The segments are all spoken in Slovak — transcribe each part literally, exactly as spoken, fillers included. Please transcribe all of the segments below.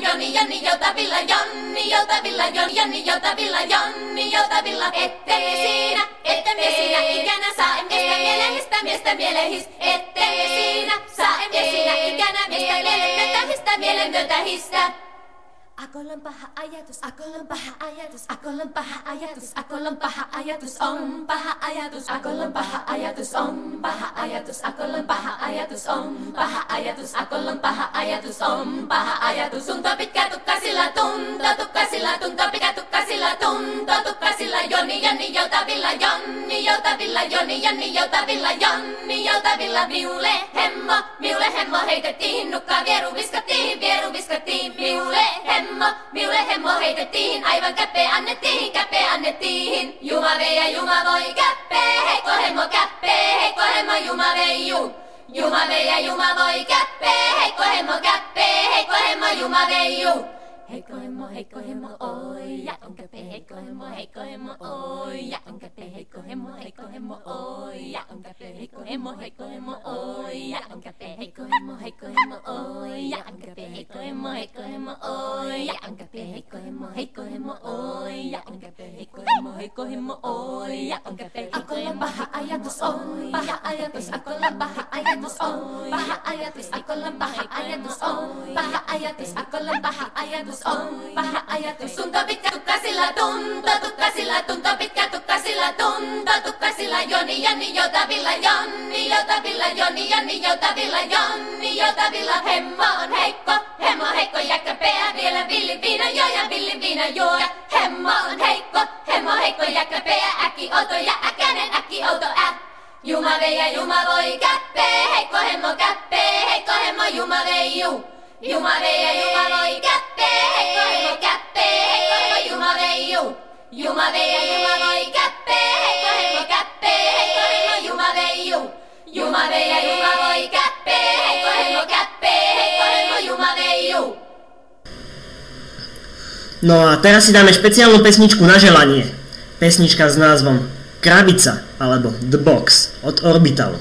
Joni, Jonni joutavilla, Jonni joutavilla, Joni, Jonni joutavilla, Jonni joutavilla. Ettei siinä, ettemme siinä ikänä saa miestä mielehistä, miestä mielehistä. Ettei siinä saa emme siinä ikänä miestä mielenmyötähistä, mielenmyötähistä. Akolla on paha ajatus, akolla on paha ajatus, akolla on paha ajatus, akolla on paha ajatus, on paha ajatus, akolla on paha ajatus, on paha ajatus, akolla on paha ajatus, on paha ajatus, akolla on paha ajatus, on paha ajatus. Tunto pitkä tukkasilla, tunto tukkasilla, tunto pitkä tukkasilla, tunto tukkasilla, Joni, Jonni joutavilla, Jonni joutavilla, Joni, Jonni joutavilla, Jonni joutavilla. Miule hemmo, miule hemmo heitettiin, nukkaa vieru viskattiin, vieru viskattiin, miule hemmo. Miule hemmo heitettiin, aivan käppeen annettiin, käppeen annettiin. Juma vei ja Juma voi käppeen, heikko hemmo käppeen, heikko hemmo Juma vei ju. Juma vei ja Juma voi käppeen, heikko hemmo käppeen, heikko hemmo Juma vei ju. Heikko hemmo, heikko hemmo, oi, ja on käpe, heikko hemmo, heikko hemmo, oi, ja on käpe, heikko hemmo, heikko hemmo, oi, ja on käpe, heikko hemmo, heikko hemmo, oi, ja on käpe, heikko hemmo, heikko hemmo, oi, ja on käpe, heikko hemmo, heikko hemmo, oi, ja on käpe, heikko hemmo, heikko hemmo, oi, ja on käpe, heikko hemmo, heikko hemmo, oi, ja on käpe, akolla paha ajatus on, paha ajatus, akolla paha ajatus on, paha ajatus, akolla paha ajatus on, paha ajatus, akolla paha ajatus on, paha ajatus. Tunto pitkä tukkasilla, tunto tukkasilla, tunto pitkä tukkasilla, tunto tukkasilla, Joni, Jonni joutavilla, Jonni joutavilla, Joni, Jonni joutavilla, Jonni joutavilla. Hemmo on heikko, hemmo heikko, ja käpeä vielä villi viina jo ja villi viina juo. Hemmo on heikko, hemmo heikko, ja käpeä äkki outo ja äkänen äkki outo ä. Juma vei ja Juma voi käppee, heikko hemmo käppee, heikko hemmo Juma vei ju. Juma vei ja Juma voi käppee, heikko hemmo käppee, heikko hemmo Juma vei ju. Juma vei ja Juma voi käppee, heikko hemmo käppee, heikko hemmo Juma vei ju. Juma vei ja Juma voi käppee, heikko hemmo käppee, heikko hemmo Juma vei ju. No a teraz si dáme špeciálnu pesničku na želanie. Pesnička s názvom Krabica alebo The Box od Orbitalu.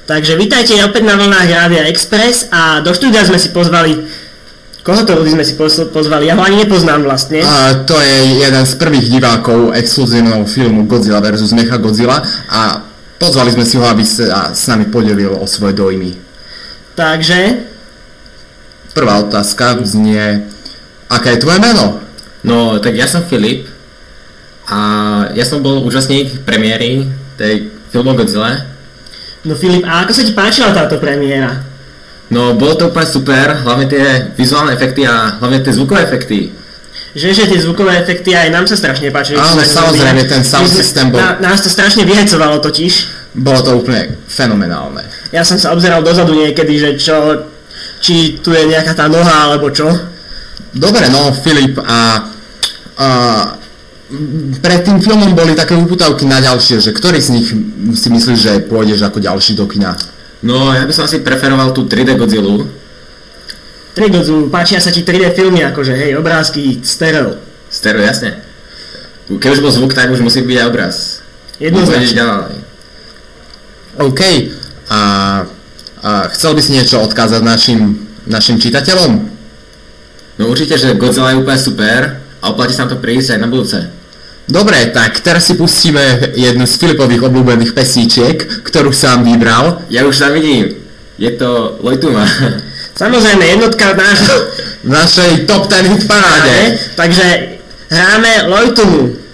Takže vítajte opäť na vlnách Rádia Express a do štúdia sme si pozvali... Koho to ľudí sme si pozvali? Ja ho ani nepoznám vlastne. A to je jeden z prvých divákov exkluzívneho filmu Godzilla versus. Mechagodzilla a pozvali sme si ho, aby sa s nami podelil o svoje dojmy. Takže... Prvá otázka znie, aké je tvoje meno? No, tak ja som Filip a ja som bol účastník premiéry tej filmu Godzilla. No Filip, a ako sa ti páčila táto premiéra? No, bolo to úplne super, hlavne tie vizuálne efekty a hlavne tie zvukové efekty. Že, že tie zvukové efekty aj nám sa strašne páčili. Áno, samozrejme, ten sound system bol... Na, nás to strašne vyhecovalo totiž. Bolo to úplne fenomenálne. Ja som sa obzeral dozadu niekedy, že čo... Či tu je nejaká tá noha, alebo čo? Dobre, no, Filip, a, a pred tým filmom boli také uputavky na ďalšie, že ktorý z nich si myslíš, že pôjdeš ako ďalší do kina? No, ja by som asi preferoval tú tri dé Godzillu. tri dé Godzillu, páčia sa ti tri dé filmy, akože hej, obrázky, stereo. Stereo, jasne. Keď už bol zvuk, tak už musí byť aj obraz. Jednoznačne. OK, a... A chcel by si niečo odkázať našim, našim čitateľom? No určite, že Godzilla je úplne super a oplatí sa nám to prísť aj na budúce. Dobre, tak teraz si pustíme jednu z Filipových obľúbených pesíčiek, ktorú sám vybral. Ja už sa vidím, je to Lojtuma. Samozrejme, jednotka v náš... v našej top ten hit paráde. Takže hráme Lojtumu.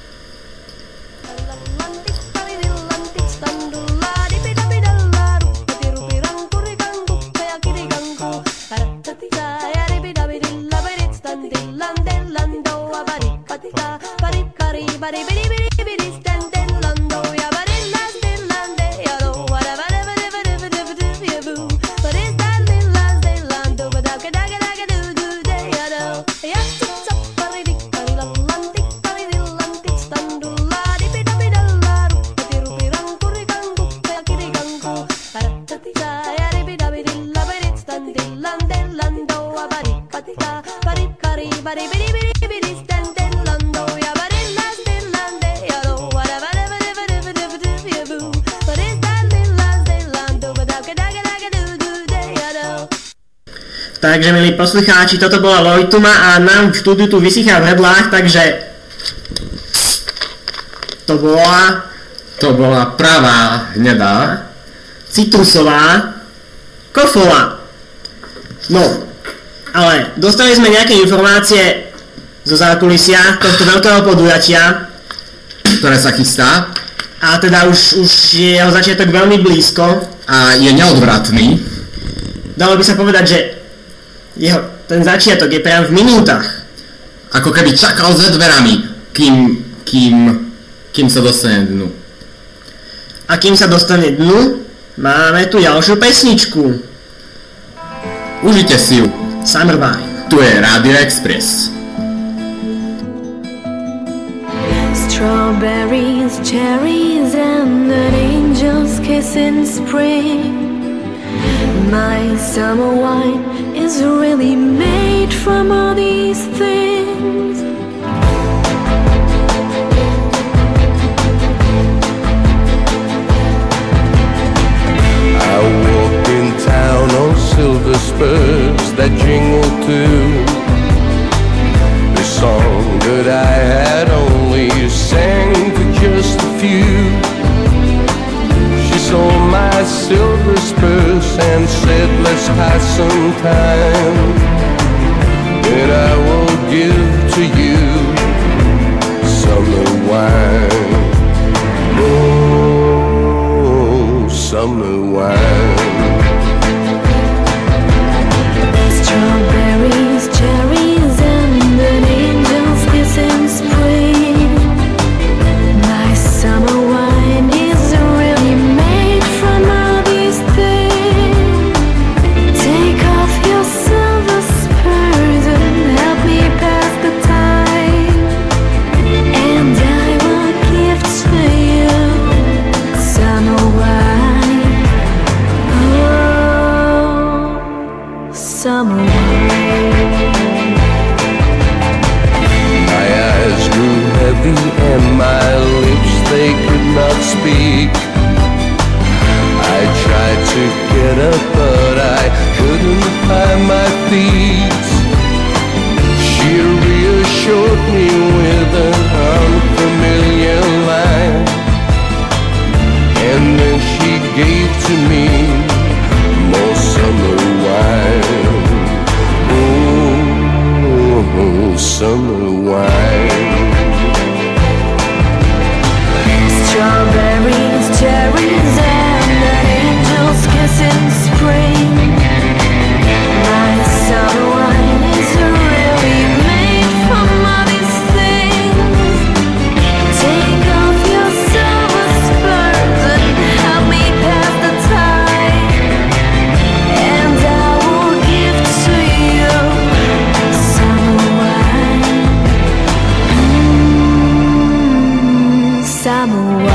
Takže, milí poslucháči, toto bola Lojtuma a nám v štúdiu tu vysychá v hrdlách, takže to bola... To bola pravá hnedá citrusová kofola. No, ale dostali sme nejaké informácie zo zákulisia tohto veľkého podujatia, ktoré sa chystá. A teda už, už je jeho začiatok veľmi blízko. A je neodvratný. Dalo by sa povedať, že jeho, ten začiatok je priam v minútach. Ako keby čakal za dverami, kým, kým, kým sa dostane dnu. A kým sa dostane dnu, máme tu ďalšiu pesničku. Užite si ju. Summer Vibe. Tu je Radio Express. Strawberries, cherries and an angel's kiss in spring. My summer wine is really made from all these things. I walked in town on silver spurs that jingle too. The song that I had only sang for just a few. She saw my silver spurs and said, let's pass some time, and I will give to you summer wine. Oh, summer wine. Strawberries, cherries and an angel's kiss in spring. My summer wine is really made from all these things. Take off your silver spurs and help me pass the time, and I will give to you summer wine. Oh, summer wine. My eyes grew heavy and my lips, they could not speak. I tried tried to get up, but I couldn't find my feet. She reassured me with an unfamiliar line, and then she gave to me more summer wine. Oh, summer wine. Strawberries, cherries, and an angel's kiss in spring. My summer wine is really made from all these things. Take off your silver spurs and help me pass the time, and I will give to you summer wine. Mm, summer wine.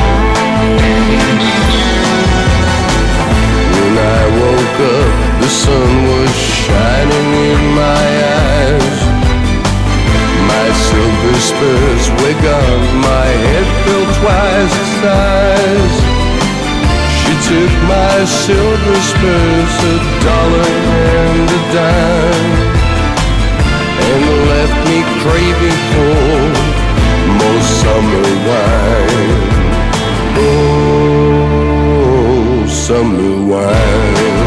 When I woke up, the sun was shining in my eyes. My silver spurs were gone, my head felt twice the size. She took my silver spurs, a dollar and a dime, and left me craving for more summer wine. Oh, summer wine.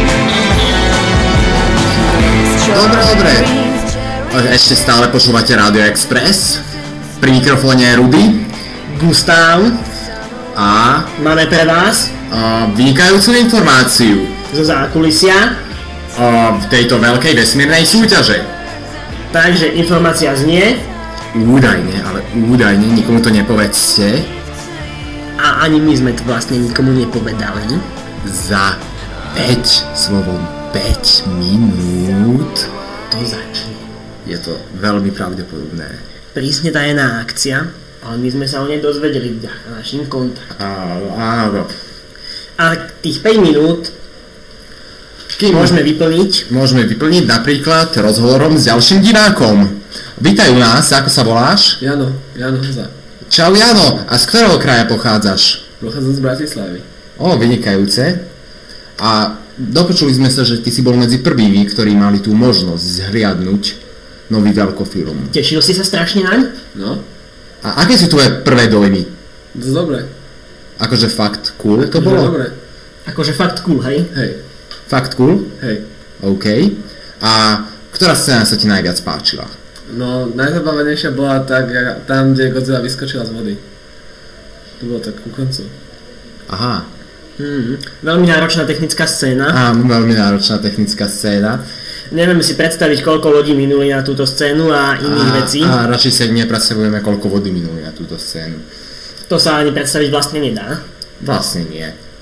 Dobre, dobre. Ešte stále počúvate Radio Express. Pri mikrofóne je Rudy. Gustav, A máme pre vás a vynikajúcu informáciu zo zákulisia. a v tejto veľkej vesmírnej súťaže. Takže informácia znie, Údajne, ale údajne, nikomu to nepovedzte. a ani my sme to vlastne nikomu nepovedali, Za päť, slovom päť minút to začne. je to veľmi pravdepodobné. Prísne tajná akcia, ale my sme sa o nej dozvedeli vďaka našim kontaktom. Áno, áno. A tých päť minút Kým môžeme vyplniť. môžeme vyplniť napríklad rozhovorom s ďalším divákom. Vítaj u nás, ako sa voláš? Jano, Jano Hza. Čau Jano, a z ktorého kraja pochádzaš? Pochádzam z Bratislavy. O, vynikajúce. A dopočuli sme sa, že ty si bol medzi prvými, ktorí mali tú možnosť zhliadnúť nový veľkofilm. Tešil si sa strašne naň? No, A aké sú tvoje prvé dojmy? to dobre. Akože fakt cool to Že bolo? Dobre, Akože fakt cool, hej? hej, Fakt cool? hej. OK. A ktorá scéna sa ti najviac páčila? No, najzabávanejšia bola tak, jak- tam, kde Godzilla vyskočila z vody. To bolo tak ku koncu. Aha. Hmm. Veľmi náročná technická scéna. Áno, veľmi náročná technická scéna. Nevieme si predstaviť, koľko ľudí minuli na túto scénu a iných a, vecí. a radšej sa nepredstavujeme, koľko vody minuli na túto scénu. To sa ani predstaviť vlastne nedá. Vlastne nie.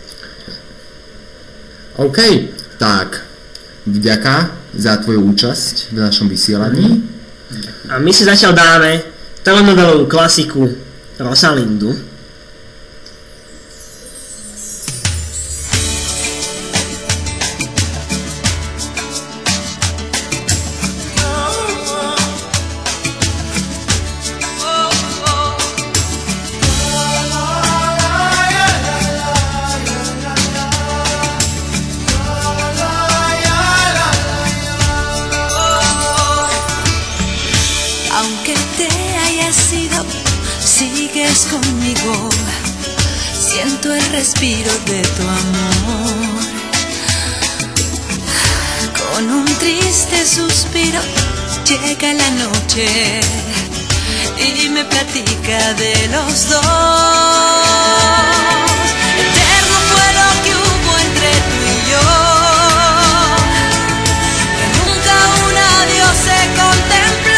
OK, tak vďaka za tvoju účasť v našom vysielaní. A my si zatiaľ dáme telenovelovú klasiku Rosalindu. Aunque te hayas ido, sigues conmigo. Siento el respiro de tu amor. Con un triste suspiro llega la noche y me platica de los dos. Eterno fue lo que hubo entre tú y yo, que nunca un adiós se contempló.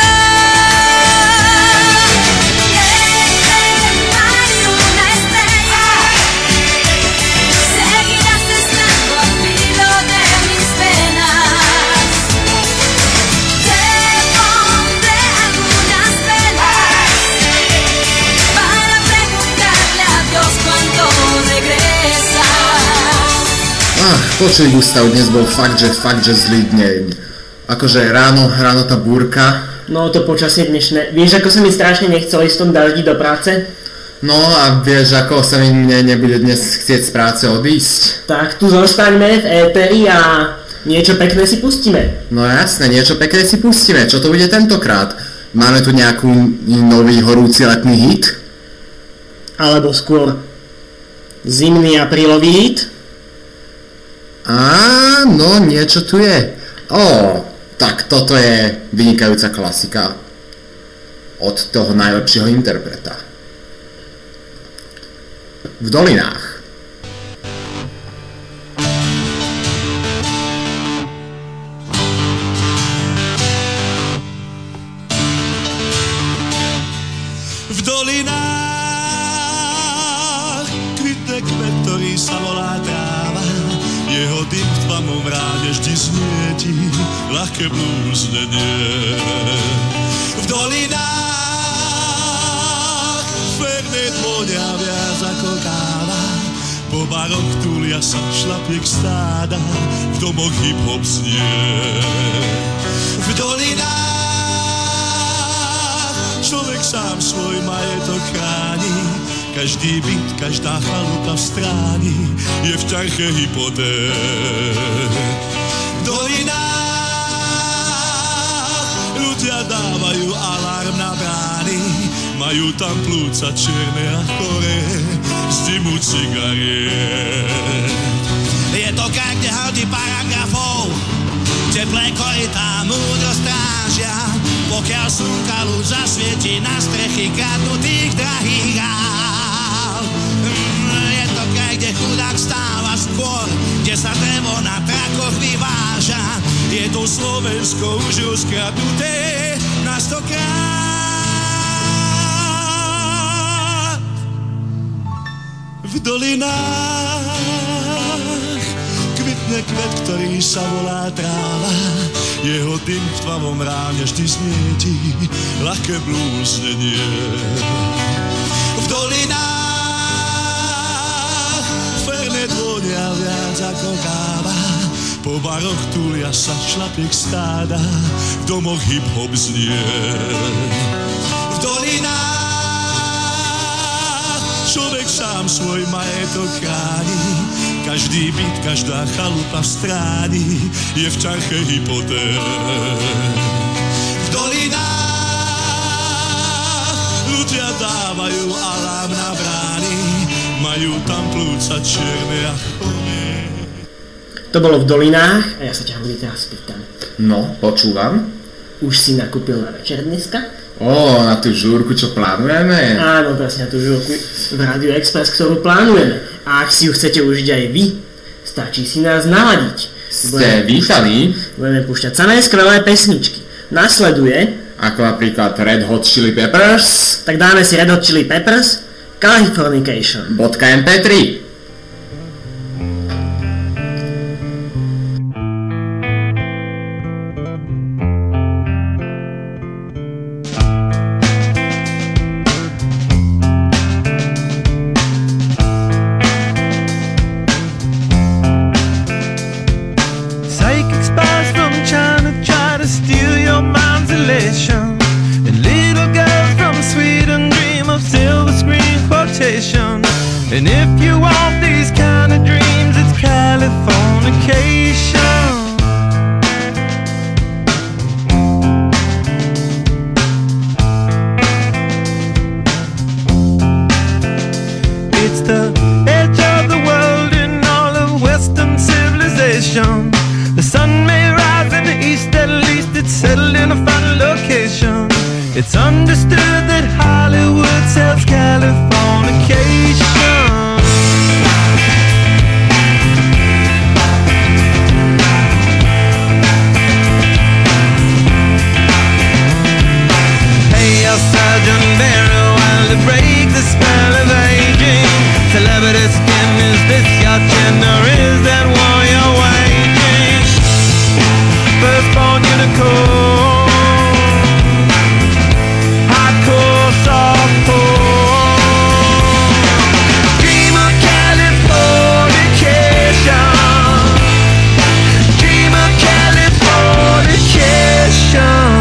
Ach, počuj Gustav, dnes bol fakt, že fakt, že zlý deň. Akože ráno, ráno tá búrka. No to počasie dnešné. Vieš, ako sa mi strašne nechcelo ísť v tom daždi do práce? No a vieš, ako sa mi mne nebude dnes chcieť z práce odísť? Tak tu zostaňme v éteri a niečo pekné si pustíme. No jasné, niečo pekné si pustíme. Čo to bude tentokrát? Máme tu nejakú nový horúci letný hit? Alebo skôr zimný aprílový hit? Á, no niečo tu je. Ó, tak toto je vynikajúca klasika od toho najlepšieho interpreta. V dolinách. V dolinách kvitne kvet, ktorý sa volá tráva. Jeho dym v tmavom ráne vždy znietí ľahké blúznenie. V dolinách fernet vonia viac ako káva. Po baroch túlia sa šlapiek stáda, v domoch hip-hop znie. V dolinách človek sám svoj majetok chráni. Každý byt, každá chalupa v stráni je v ťarche hypoték. V dolinách ľudia dávajú alarm na brány, majú tam plúca čierne a choré z dymu cigariet. Je to kraj, kde hodí paragrafov, teplé korytá múdro strážia, pokiaľ slnka lúč zasvieti na strechy kradnutých drahých aut. Je to kraj, kde chudák stáva skôr, kde sa drevo na trakoch vyváža. Je to Slovensko už rozkradnuté na stokrát. V dolinách kvitne kvet, ktorý sa volá tráva. Jeho dym v tmavom ráne vždy znietí ľahké blúznenie. V dolinách fernet vonia viac ako káva. Po baroch túlia sa šlapiek stáda, v domoch hip-hop znie. V dolinách človek sám svoj majetok chráni. Každý byt, každá chalupa v stráni je v ťarche hypoték. V dolinách ľudia dávajú alarm na brány, majú tam plúca čierne a choré. To bolo v dolinách a ja sa ťa hodí teraz spýtam. No, počúvam. Už si nakúpil na večer dneska? Ó, na tú žúrku, čo plánujeme? Áno, presne na tú žúrku v Radio Express, ktorú plánujeme. A ak si ju chcete užiť aj vy, stačí si nás naladiť. Ste vítaní? Budeme púšťať samé skvelé pesničky. Nasleduje... Ako napríklad Red Hot Chili Peppers. Tak dáme si Red Hot Chili Peppers, Californication. em pé tri. And if you want these kind of dreams, it's Californication. It's the edge of the world in all of Western civilization. The sun may rise in the east, at least it's settled in a final location. It's understood that Hollywood sells Californication. Sergeant Barry, while to break the spell of aging. Celebrity skin, is this your chin or is that war you're waging? Firstborn unicorn, hardcore softcore. Dream of Californication, dream of Californication.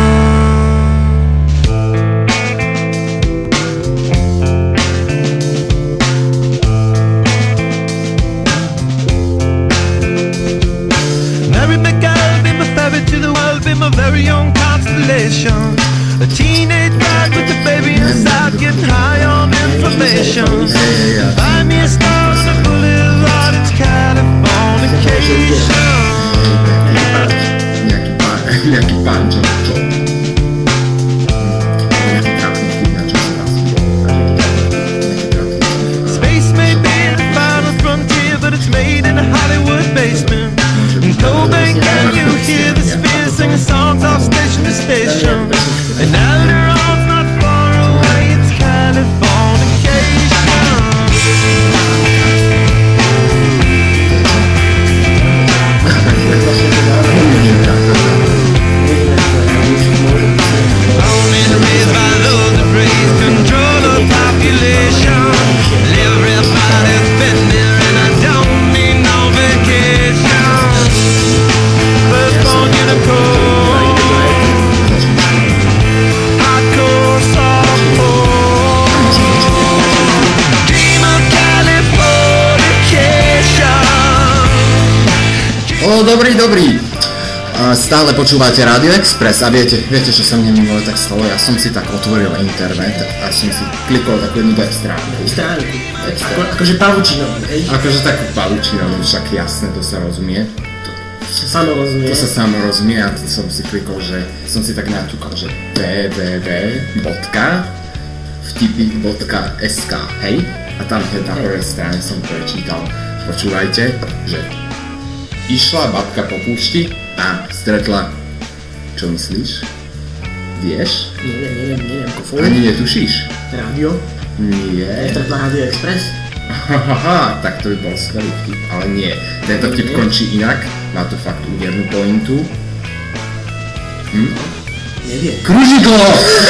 stále počúvate Radio Express a viete, viete, čo sa mne minule tak stalo? Ja som si tak otvoril internet a som si klikol takú jednu web stránku. Stránku? Ako, akože pavučinou, hej? Akože takú pavučinou, však jasné, to sa rozumie. To sa samo rozumie. To sa samo rozumie a som si klikol, že som si tak naťukal, že www bodka vtipy bodka es ká, hej? A tam na prvej strane som prečítal, počúvajte, že išla babka po púšti a stretla, čo myslíš? Vieš? Neviem, neviem, neviem, kofol. Ani netušíš? Rádio? Nie. Stretla Radio Express? Hahaha, tak to by bol skvelý vtip, ale nie. Tento vtip končí inak, má to fakt údernú pointu. Hm? Neviem. Kružidlo!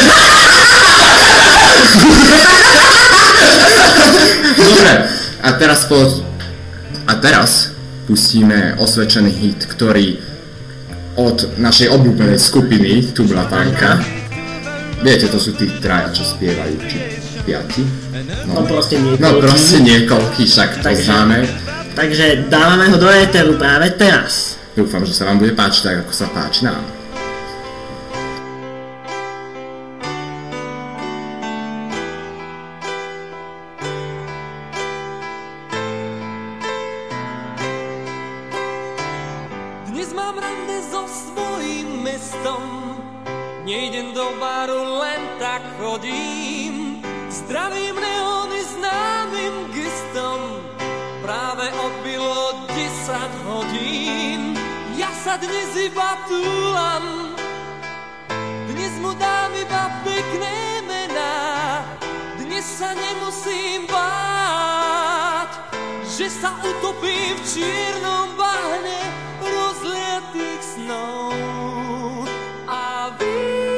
Dobre, a teraz po... A teraz pustíme osvedčený hit, ktorý od našej obľúbenej skupiny Tublatanka. Viete, to sú tí traja, čo spievajú, či piati. No, no proste niekoľký. No proste niekoľký, však to takže, známe. Takže dávame ho do éteru práve teraz. Dúfam, že sa vám bude páčiť tak, ako sa páči nám. Nejdem do baru, len tak chodím. Zdravím neóny známym gestom. Práve odbilo desať hodín. Ja sa dnes iba túlam. Dnes mu dám iba pekné mená. Dnes sa nemusím báť, že sa utopím v čiernom bahne rozliatých snov. A vy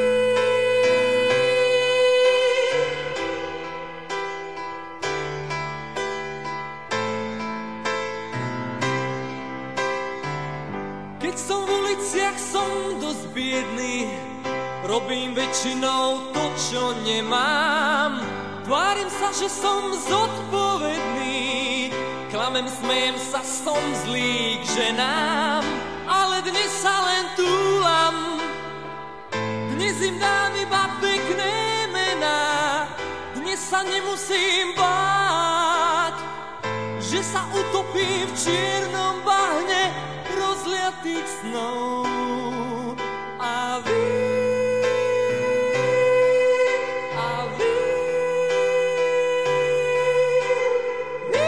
keď som v uliciach, som dosť biedný. Robím väčšinou to, čo nemám. Tvárim sa, že som zodpovedný. Klamem, smejem sa, som zlý k ženám. Ale dnes sa len túlam. Dnes im dám iba pekné mená. Dnes sa nemusím báť, že sa utopím v čiernom bahne rozliatých snov. A vy, a vy, vy,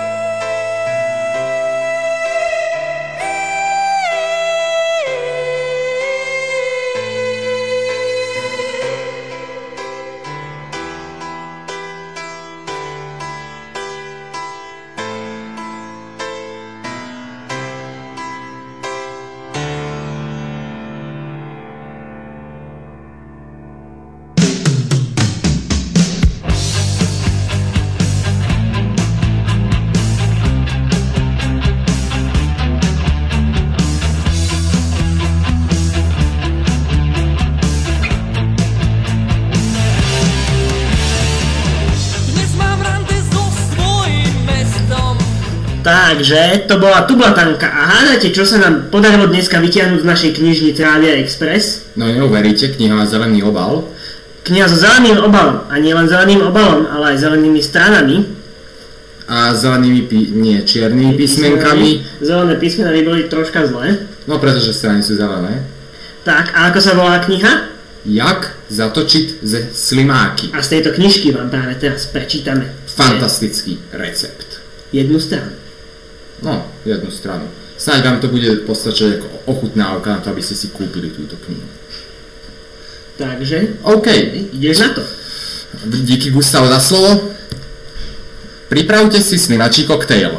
Takže to bola Tublatanka a hádajte, čo sa nám podarilo dneska vytiahnuť z našej knižnice Rádia Express? No neuveríte, kniha má zelený obal. Kniha so zeleným obalom a nie len zeleným obalom, ale aj zelenými stranami. A zelenými, pí- nie, čiernymi písmenkami. Zelené písmena by boli troška zlé. No pretože strany sú zelené. Tak, a ako sa volá kniha? Jak zatočiť ze slimáky. A z tejto knižky vám práve teraz prečítame. Fantastický recept. Jednu stranu. No, jednu stranu. Snáď vám to bude postačiť ako ochutnávka na to, aby ste si kúpili túto knihu. Takže, OK. Ideš na to. Díky, Gustav, za slovo. Pripravte si slimačí koktejl.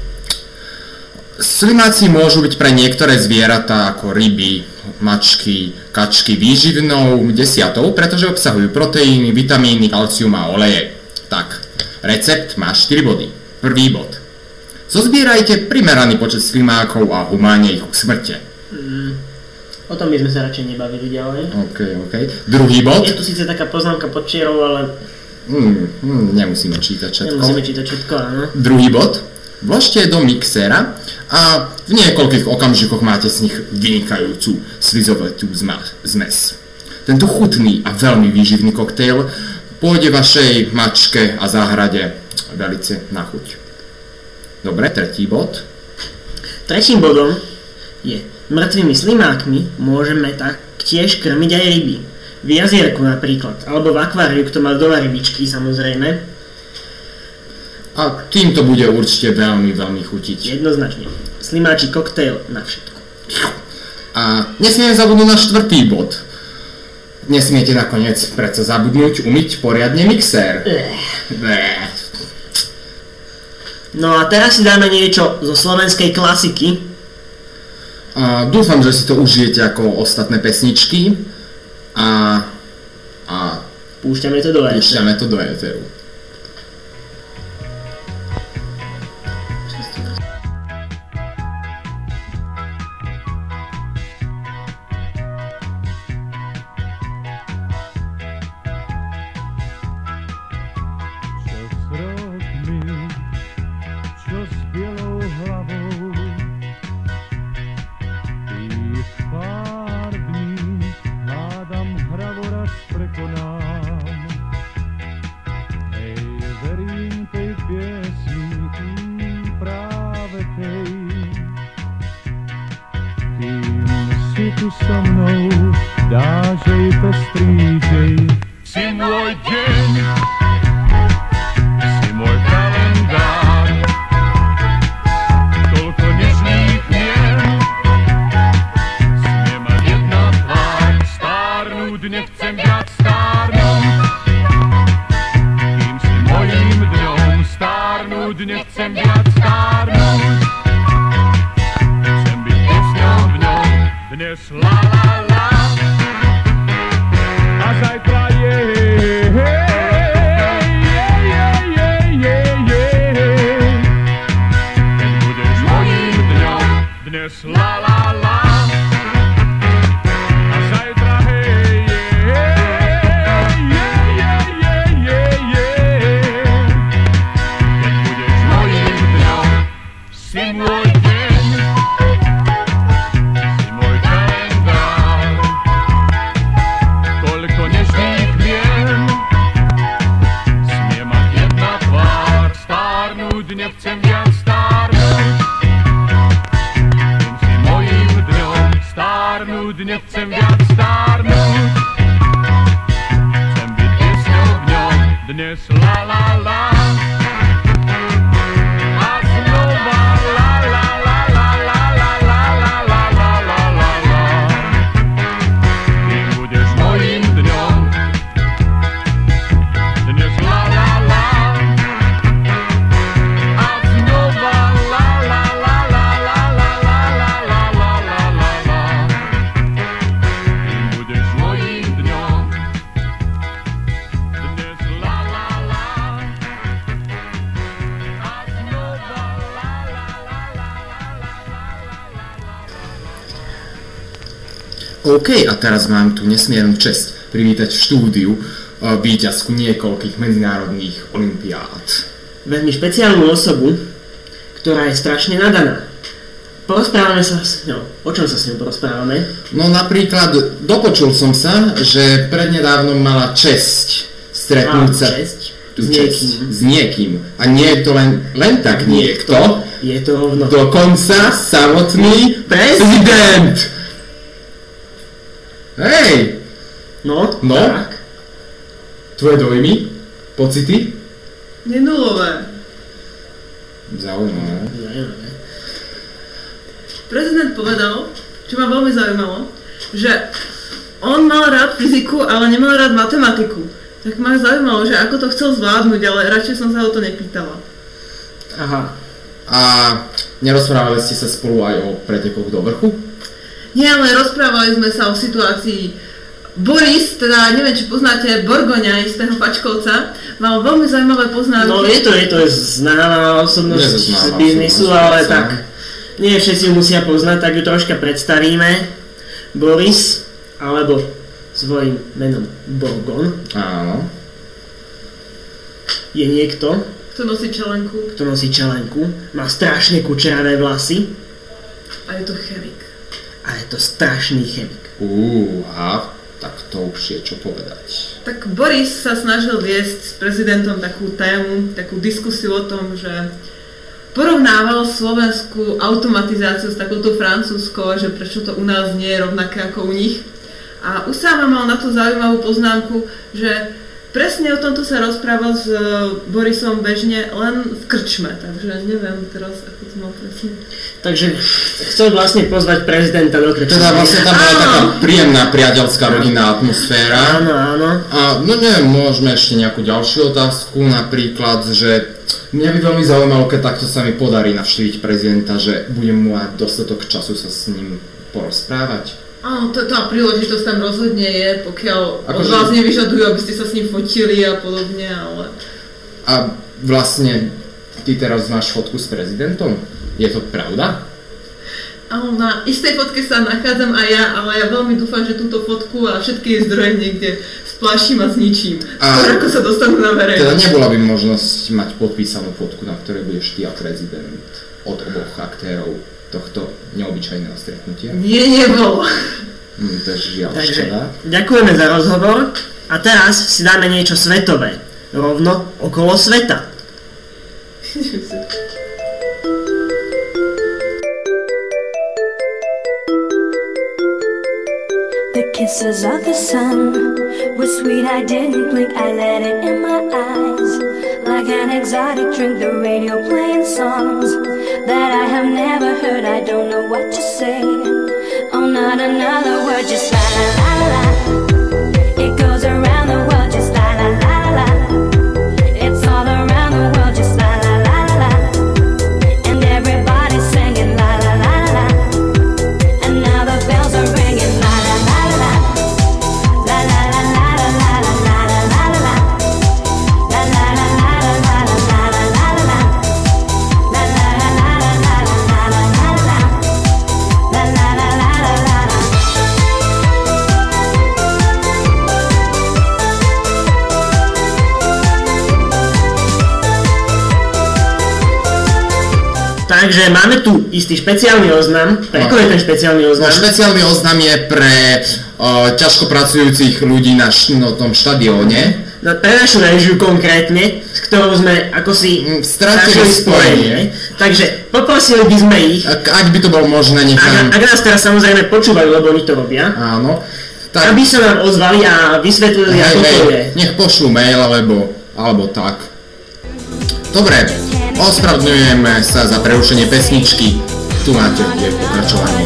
Slimáci môžu byť pre niektoré zvieratá ako ryby, mačky, kačky výživnou desiatou, pretože obsahujú proteíny, vitamíny, kalcium a oleje. Tak, recept má štyri body. Prvý bod. Zozbierajte primeraný počet slimákov a humánne ich usmrte. Mm, o tom by sme sa radšej nebavili ďalej. OK, OK. Druhý bod. Je tu síce taká poznámka pod čierou, ale... Mm, mm, nemusíme čítať všetko. Nemusíme čítať všetko, áno. Druhý bod. Vložte do mixéra a v niekoľkých okamžikoch máte z nich vynikajúcu slizovetú zmes. Tento chutný a veľmi výživný koktejl pôjde vašej mačke a záhrade velice na chuť. Dobre, tretí bod. Tretím bodom je, mŕtvými slimákmi môžeme taktiež krmiť aj ryby. V jazierku napríklad, alebo v akváriu, kto má doma rybičky samozrejme. A týmto bude určite veľmi, veľmi chutiť. Jednoznačne. Slimáči koktejl na všetko. A nesmieme zabudnúť na štvrtý bod. Nesmiete nakoniec predsa zabudnúť umyť poriadne mixér. Ech. No a teraz si dáme niečo zo slovenskej klasiky. A dúfam, že si to užijete ako ostatné pesničky. A... A... Púšťame to do éteru. Púšťame to do éteru. tu so mnou, dáš jej pestřížej. Si môj deň, si môj kalendár, toľko nežných mien, smie mať jedna tvár, stárnuť nechcem viac stárnuť, kým si mojím dňom, stárnuť nechcem viac stárnuť, chcem byť pesňou v ňom, dnes la la la, a zajtra je, keď budeš mojím dňom, dnes la la la, a zajtra hej, keď budeš mojím dňom, si môj deň, si môj kalendár, koľko nežných mien, smie mať jedna tvár, stárnuť nechcem viac stárnuť, kým si mojím dňom, stárnuť nechcem viac stárnuť, chcem byť piesňou v ňom, dnes la la la, a znova la la la la la la la la la la la la la, kým budeš mojím dňom, dnes la la la, a znova la la la la la la la la la la la la la, kým budeš mojím dňom, dnes la la la, a znova la la la la la la la la. OK, a teraz mám tu nesmiernu česť privítať v štúdiu uh, víťazku niekoľkých medzinárodných olympiád. Veľmi špeciálnu osobu, ktorá je strašne nadaná. Porozprávame sa s ňou. O čom sa s ňou porozprávame? No napríklad dopočul som sa, že prednedávnom mala česť stretnúť Má sa česť tú s česť niekým. s niekým. A nie je to len, len tak niekto, Je to rovno. dokonca samotný prezident. Hej, No, No. tak. tvoje dojmy, pocity? Nenulové. Zaujímavé. Zaujímavé. Prezident povedal, čo ma veľmi zaujímalo, že on mal rád fyziku, ale nemal rád matematiku. Tak ma zaujímalo, že ako to chcel zvládnuť, ale radšej som sa o to nepýtala. Aha. A nerozprávali ste sa spolu aj o pretekoch do vrchu? Nie, ale rozprávali sme sa o situácii. Boris, teda neviem, či poznáte Borgoňa, istého Pačkovca, mal veľmi zaujímavé poznámky. No je to, je to známa osobnosť Je to známa z biznisu, osobnosť, ale jasné. tak nie všetci ju musia poznať, tak ju troška predstavíme. Boris, alebo svojím menom Borgon, Áno. je niekto, Kto nosí čelenku. Kto nosí čelenku. Má strašne kučeravé vlasy. A je to chemik. A je to strašný chemik. Uha, tak to už je čo povedať. Tak Boris sa snažil viesť s prezidentom takú tému, takú diskusiu o tom, že porovnával slovenskú automatizáciu s takouto francúzskou, že prečo to u nás nie je rovnaké ako u nich. A Usáma mal na to zaujímavú poznámku, že presne o tomto sa rozprával s Borisom bežne len v krčme, takže neviem teraz, ako to mal presne. Takže chcel vlastne pozvať prezidenta do krčmy. Teda vlastne tam bola taká príjemná priateľská rodinná atmosféra. Áno, áno. A no neviem, môžeme ešte nejakú ďalšiu otázku, napríklad, že mňa by veľmi zaujímalo, keď takto sa mi podarí navštíviť prezidenta, že budem mať dostatok času sa s ním porozprávať. Áno, to, tá príležitosť tam rozhodne je, pokiaľ Ako od že... vás nevyžadujú, aby ste sa s ním fotili a podobne, ale... A vlastne, ty teraz máš fotku s prezidentom? Je to pravda? Áno, na istej fotke sa nachádzam aj ja, ale ja veľmi dúfam, že túto fotku a všetky jej zdroje niekde splášim a zničím. Skôr ako sa dostanú na verejnosť. Teda nebola by možnosť mať podpísanú fotku, na ktorej budeš ty a prezident od oboch aktérov tohto neobyčajného stretnutia? Nie, nebolo. Hm, to je žiaľ Takže škoda. ďakujeme za rozhovor a teraz si dáme niečo svetové. Rovno okolo sveta. The kisses of the sun were sweet, I didn't blink, I let it in my eyes. Like an exotic drink, the radio playing songs that I have never heard, I don't know what to say. Oh, not another word, just la la la la. It goes around the world, just la la la la. It's all around the world, just la la la la. And everybody's singing la la la la. And now the bells are ringing la la la la. La la la la la la la la la la la. La la la la la la la la la la la. La la la la la la la la la la la. La la la la la la la. Takže máme tu istý špeciálny oznam. Pre koho je ten špeciálny oznam? No, špeciálny oznam je pre o, ťažko pracujúcich ľudí na š- no, tom štadióne. No, pre našu režiu konkrétne, s ktorou sme ako si stratili spojenie. Takže poprosili by sme ich, ak, ak by to bolo možné, ak, nechám... ak nás teraz samozrejme počúvajú, lebo oni to robia, Áno. Tak... aby sa nám ozvali a vysvetlili, hej, ako hej, to je. nech pošlú mail, alebo, alebo tak. Dobre, ospravedlňujeme sa za prerušenie pesničky. Tu máte jej pokračovanie.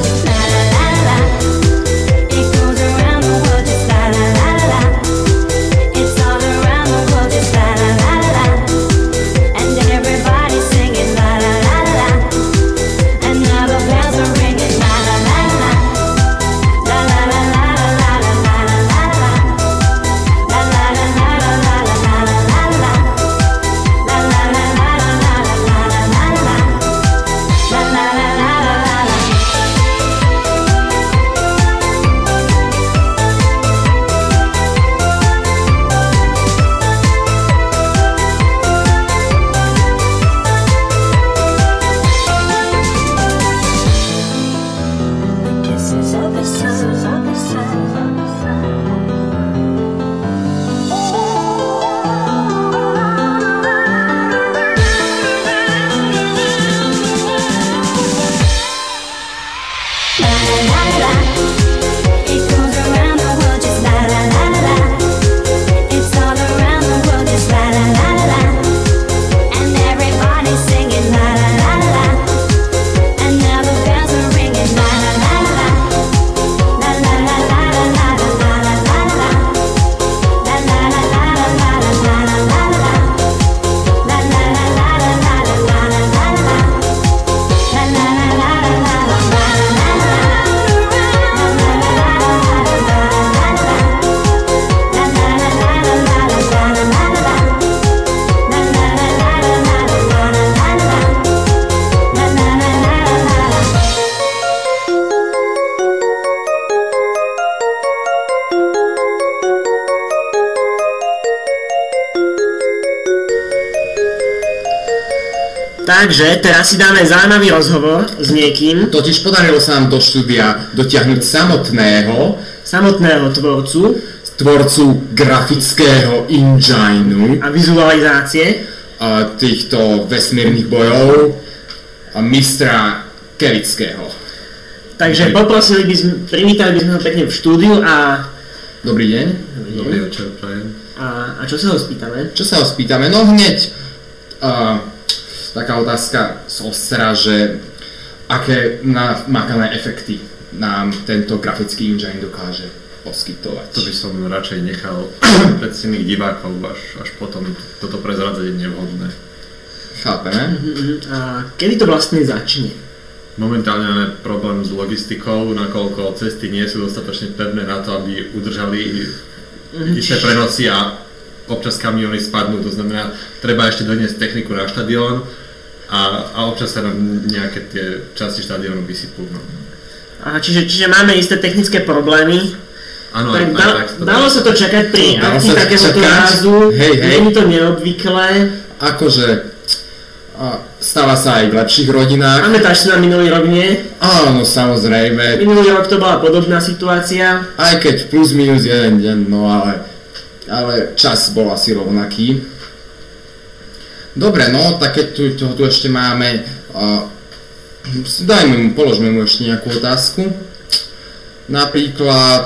Takže teraz si dáme zaujímavý rozhovor s niekým. Totiž podarilo sa nám do štúdia dotiahnuť samotného Samotného tvorcu. Tvorcu grafického engineu. A vizualizácie. A týchto vesmírnych bojov. A mistra Kevického. Takže poprosili by sme, privítali by sme ho pekne v štúdiu a... Dobrý deň. Dobrý večer, prajem. A, a čo sa ho spýtame? Čo sa ho spýtame? No hneď uh, taká otázka z ostra, že aké namakané efekty nám tento grafický engine dokáže poskytovať. To by som radšej nechal predstavných divákov, až, až potom toto prezradzať je nevhodné. Chápeme. A kedy to vlastne začne? Momentálne máme problém s logistikou, nakoľko cesty nie sú dostatočne pevné na to, aby udržali isté prenosy a občas kamióny spadnú, to znamená, treba ešte doniesť techniku na štadión a, a občas sa nám nejaké tie časti štadiónu vysypú. No. A čiže, čiže máme isté technické problémy. Áno, tak aj, da, aj tak to dalo dá. sa to čakať pri Dalo akcii sa takéhoto čakať. jazdu, Hej, hej. nie je to neobvyklé. Akože a stáva sa aj v lepších rodinách. Pamätáš si na minulý rok, nie? Áno, samozrejme. Minulý rok to bola podobná situácia. Aj keď plus minus jeden deň, no ale, ale čas bol asi rovnaký. Dobre, no, tak keď tu, toho tu ešte máme, uh, dajme mu, položme mu ešte nejakú otázku. Napríklad,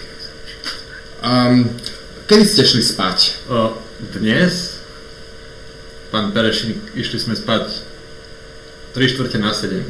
um, kedy ste šli spať? O, dnes? Pán Perešin, išli sme spať tri štvrte na sedem.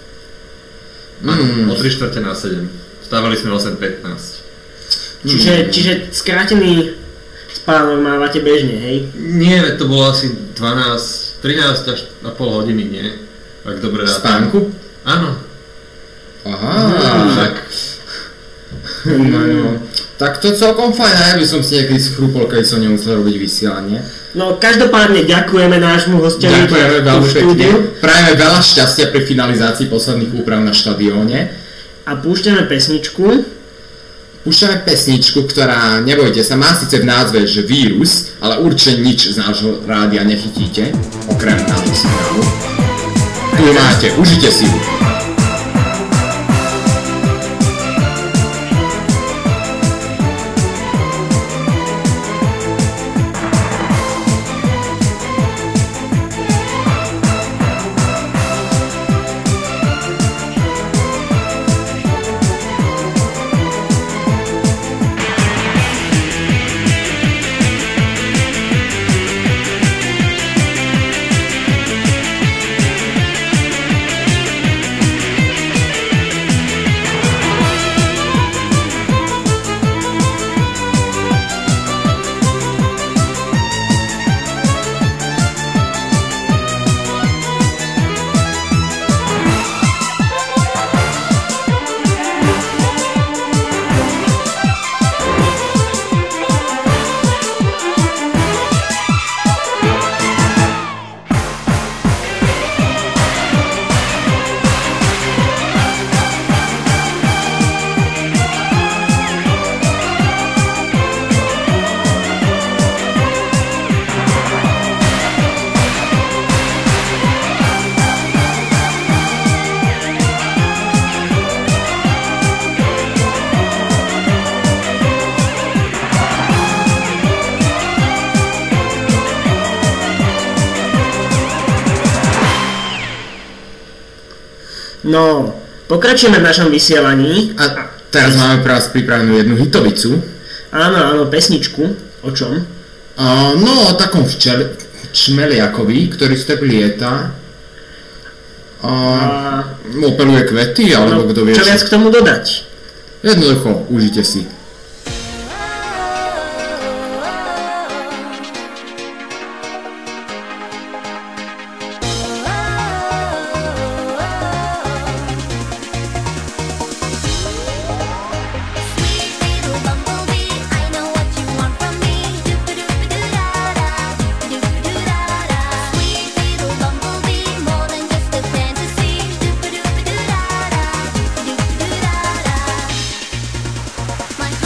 Mm. O tri štvrte na sedem. Vstávali sme osem pätnásť. Čiže, Mm. čiže skrátený spánok mávate bežne, hej? Nie, to bolo asi dvanásť, trinásť až na pol hodiny, nie? Ak dobre rátam. Spánku? Áno. Aha. Mm, tak. No, no. Tak to celkom fajn, a ja by som si niekedy schrúpol, keď som nemusel robiť vysielanie. No každopádne ďakujeme nášmu hostovi Ďakujeme v veľmi štúdiu. pekne. Prajeme veľa šťastia pri finalizácii posledných úprav na štadióne. A púšťame pesničku. Púšťame pesničku, ktorá, nebojte sa, má síce v názve, že vírus, ale určite nič z nášho rádia nechytíte, okrem nášho signálu. Tu ju máte, užite si ju. No, pokračujeme v našom vysielaní. A teraz máme pre vás pripravenú jednu hitovicu. Áno, áno, pesničku. O čom? Uh, no, o takom včel, čmeliakovi, ktorý z teby lieta. Uh, opeluje kvety, alebo no, kto vie. Čo viac k tomu dodať? Jednoducho, užite si. My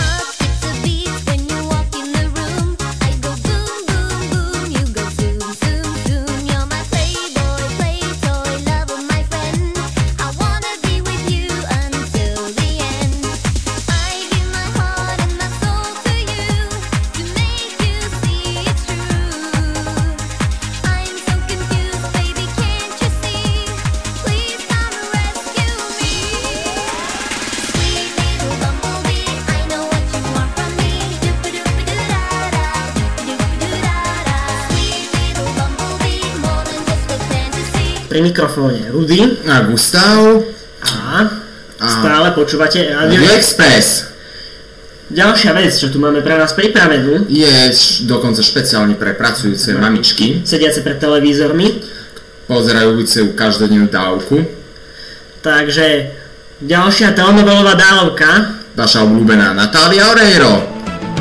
pri mikrofóne Rudy a Gustav a, a stále počúvate Radio Radio Express. Ďalšia vec, čo tu máme pre vás pripravenú, je š- dokonca špeciálne pre pracujúce mamičky, sediace pred televízormi, pozerajúce každodennú dávku. Takže ďalšia telenovelová dávka, vaša obľúbená Natália Oreiro.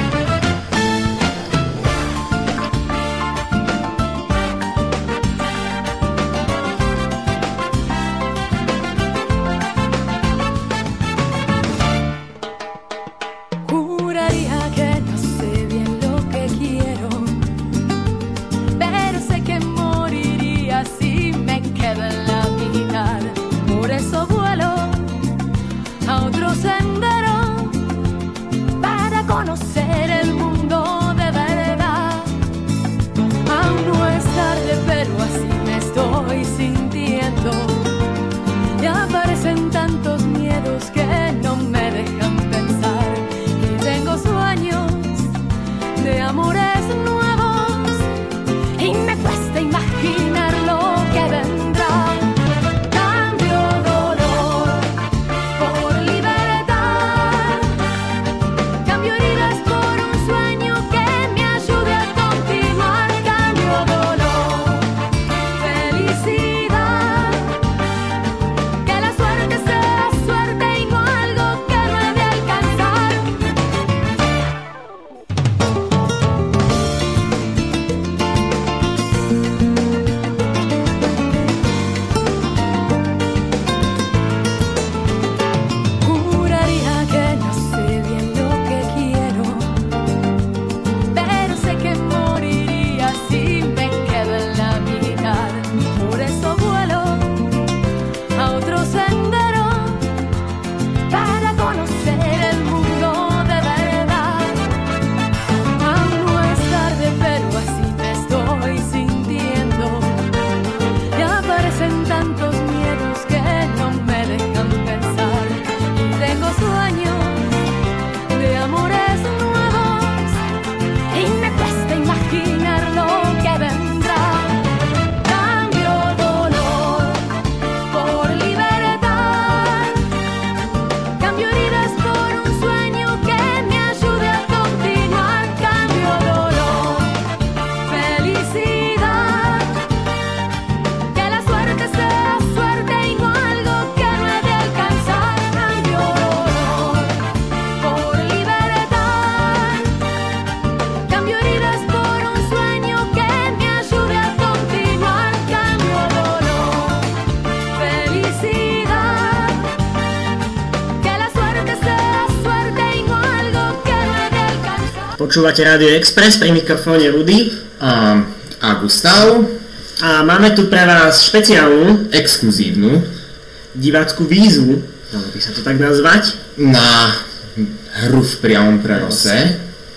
Počúvate Radio Express, pri mikrofóne Rudy a, a Gustav. A máme tu pre vás špeciálnu, exkluzívnu divácku výzvu, dalo by sa to tak nazvať, na hru v priamom prenose.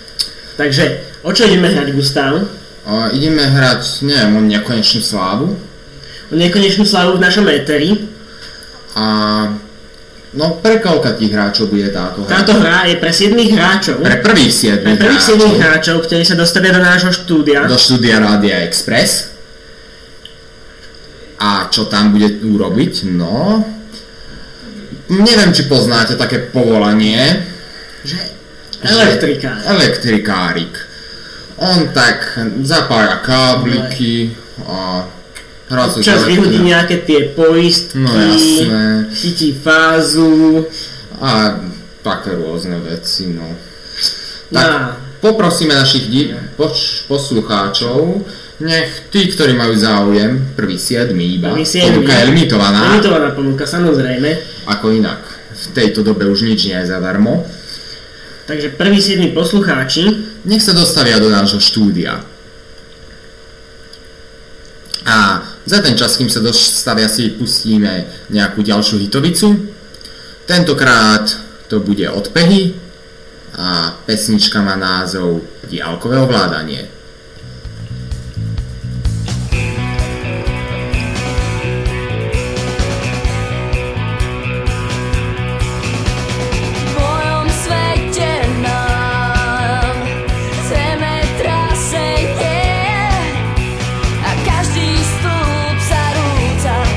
Takže, o čo ideme hrať, Gustav? O, ideme hrať, neviem, o nekonečnú slávu. O nekonečnú slávu v našom éteri. A no, pre koľka tých hráčov bude táto hra? Táto hra je pre siedmých hráčov. Pre prvých siedmých Pre prvých hráčov. siedmých hráčov, ktorí sa dostavia do nášho štúdia. Do štúdia Rádia Express. A čo tam bude urobiť? No, neviem, či poznáte také povolanie, že elektrikár. Elektrikárik. On tak zapája kábliky a občas vyhodí nejaké tie poistky, no, jasné. chytí fázu a také rôzne veci, no. Tak no. Poprosíme našich di- poč- poslucháčov, nech tí, ktorí majú záujem, prvý siedmy iba, ponuka je limitovaná. Limitovaná ponuka, samozrejme. Ako inak, v tejto dobe už nič nie je zadarmo. Takže prvý siedmi poslucháči nech sa dostavia do nášho štúdia. A za ten čas, kým sa dostavia, si pustíme nejakú ďalšiu hitovicu. Tentokrát to bude od Pehy a pesnička má názov Diaľkové ovládanie. Zemetrasenie a každý stĺp sa rúca.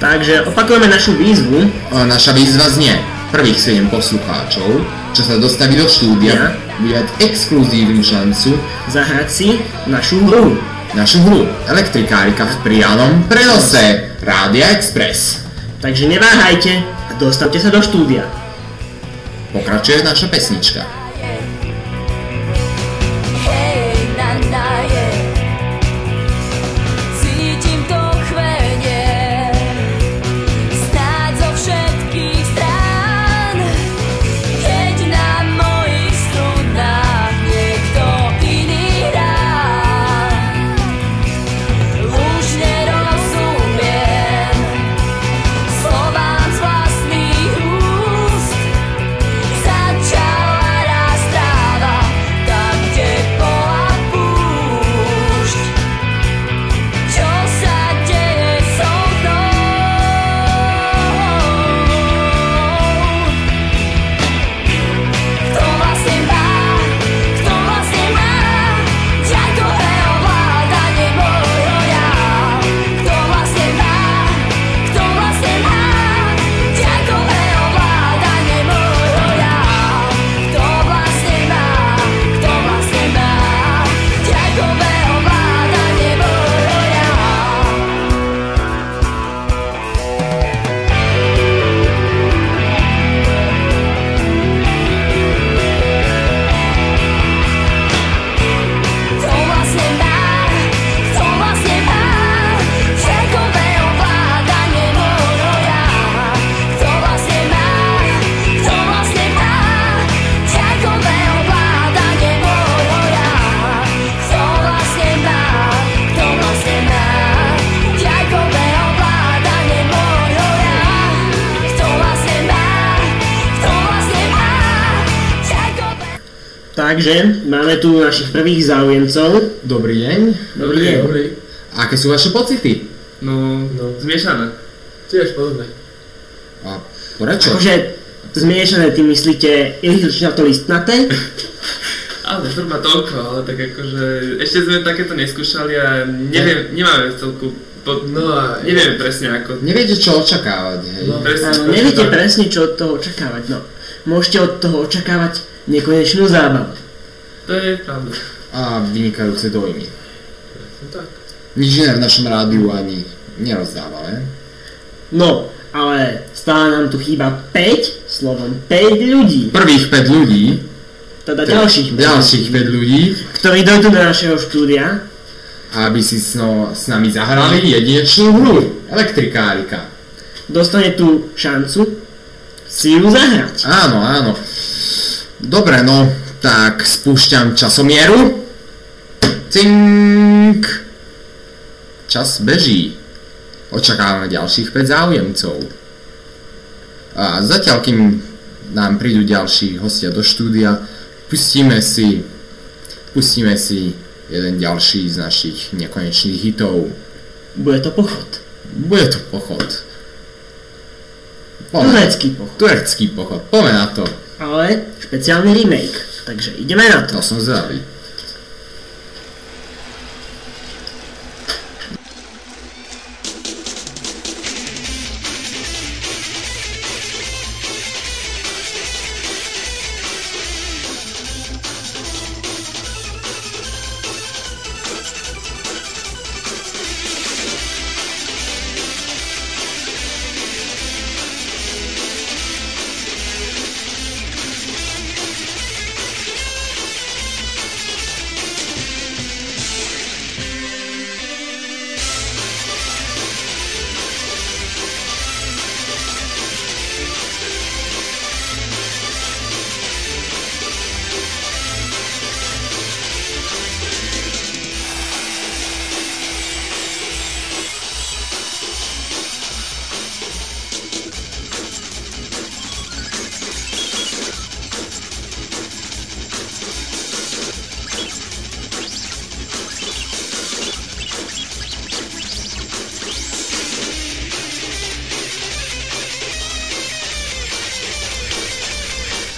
Takže opakujeme našu výzvu. O, naša výzva znie: prvých sedem poslucháčov, čo sa dostaví do štúdia, bude mať exkluzívnu šancu zahrať si našu hru. Našu hru Elektrikárika v priamom prenose Rádia Express. Takže neváhajte a dostavte sa do štúdia. Pokračuje naša pesnička. Takže máme tu našich prvých záujemcov. Dobrý deň. Dobrý deň. Dobrý. Aké sú vaše pocity? No, no. Zmiešané. Tiež podobné. A prečo? Akože zmiešané, ty myslíte, je na to listnaté? Ale furt má toľko, ale tak akože ešte sme takéto neskúšali a neviem, nemáme celku po, no a neviem presne ako. Neviete, čo očakávať, hej? No, presne, áno, neviete tak. presne, čo od toho očakávať, no. Môžete od toho očakávať nekonečnú zábavu. To je pravda. A vynikajúce dojmy. No tak. Nič iné v našom rádiu ani nerozdávame. No, ale stále nám tu chýba päť, slovom päť ľudí. Prvých päť ľudí. Teda ďalších päť. Ďalších päť ľudí. Ktorí dojdú do našeho štúdia. Aby si sno, s nami zahrali jedinečnú hru. Elektrikárika. Dostane tu šancu si ju zahrať. Áno, áno. Dobre, no, tak spúšťam časomieru. Cink. Čas beží. Očakávame ďalších päť záujemcov. A zatiaľ, kým nám prídu ďalší hostia do štúdia, pustíme si, pustíme si jeden ďalší z našich nekonečných hitov. Bude to pochod. Bude to pochod. Turecký pochod. Turecký pochod, poďme na to. Ale špeciálny remake, takže ideme na to. To som zdravý.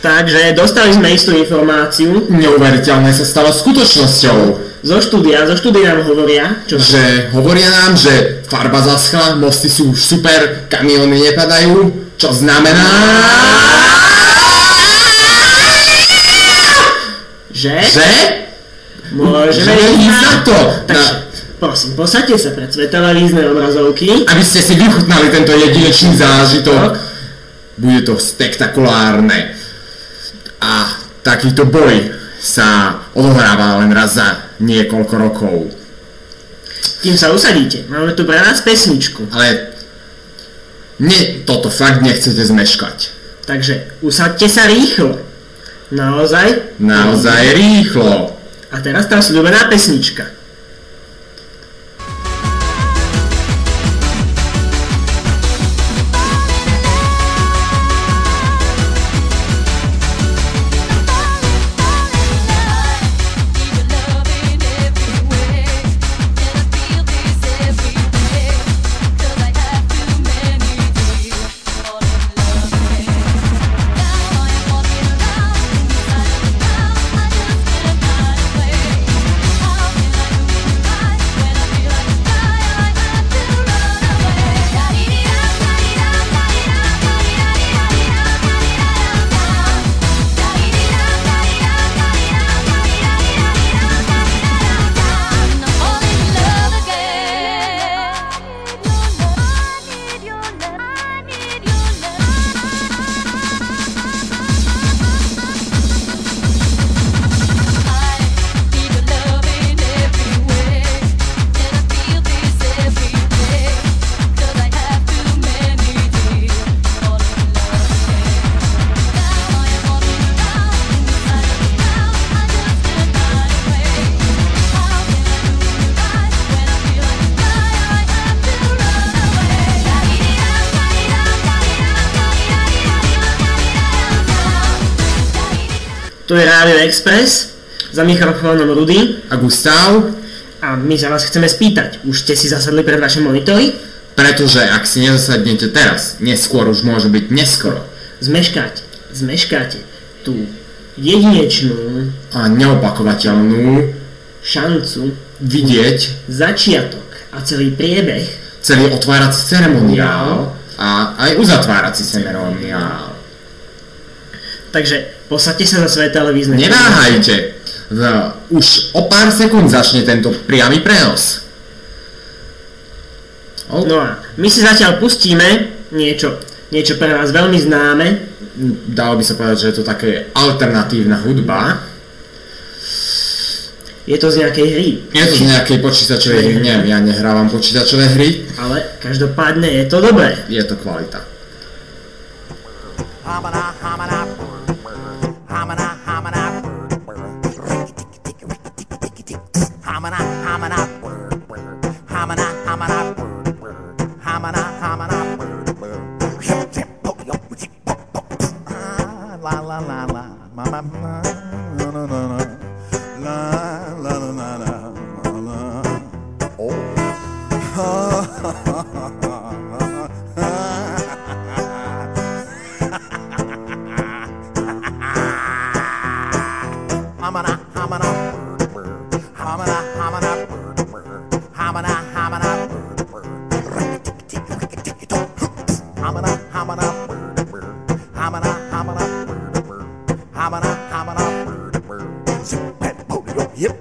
Takže dostali sme istú informáciu. Neuveriteľné sa stalo skutočnosťou. Zo štúdia, zo štúdia nám hovoria, čo... Že hovoria nám, že farba zaschla, mosty sú už super, kamióny nepadajú, čo znamená... Že? Že? Môžeme ísť na to. Takže, prosím, posaďte sa pred svetelevízne obrazovky. Aby ste si vychutnali tento jedinečný zážitok. Bude to spektakulárne. A takýto boj sa odohráva len raz za niekoľko rokov. Kým sa usadíte, máme tu pre nás pesničku. Ale ne, toto fakt nechcete zmeškať. Takže usaďte sa rýchlo. Naozaj? Naozaj rýchlo. A teraz tá sľúbená pesnička. Tu je Rádio Express, za mikrofónom Rudy a Gustav. A my sa vás chceme spýtať, už ste si zasadli pred vaše monitory? Pretože ak si nezasadnete teraz, neskôr už môže byť neskoro. Zmeškáte, zmeškáte tú jedinečnú a neopakovateľnú šancu vidieť začiatok a celý priebeh, celý otvárací ceremoniál a aj uzatvárací ceremoniál. Takže posaďte sa za svoje televízne. Neváhajte, v, už o pár sekúnd začne tento priamy prenos. Oh. No a my si zatiaľ pustíme niečo, niečo pre nás veľmi známe. Dalo by sa povedať, že je to také alternatívna hudba. Je to z nejakej hry. Je to z nejakej počítačovej hry, neviem, ja nehrávam počítačové hry. Ale každopádne je to dobré. Je to kvalita. Hamana, hamana, hamana, hamana, hamana, hamana, hamana, hamana, hamana, hamana, la la la la, mama, no no no no, la la la la la, oh, ha ha ha ha. Hamana, hamana, hamana, hamana, hamana, hamana, hamana, hamana, hamana, hamana, hamana, hamana, super polio, yep.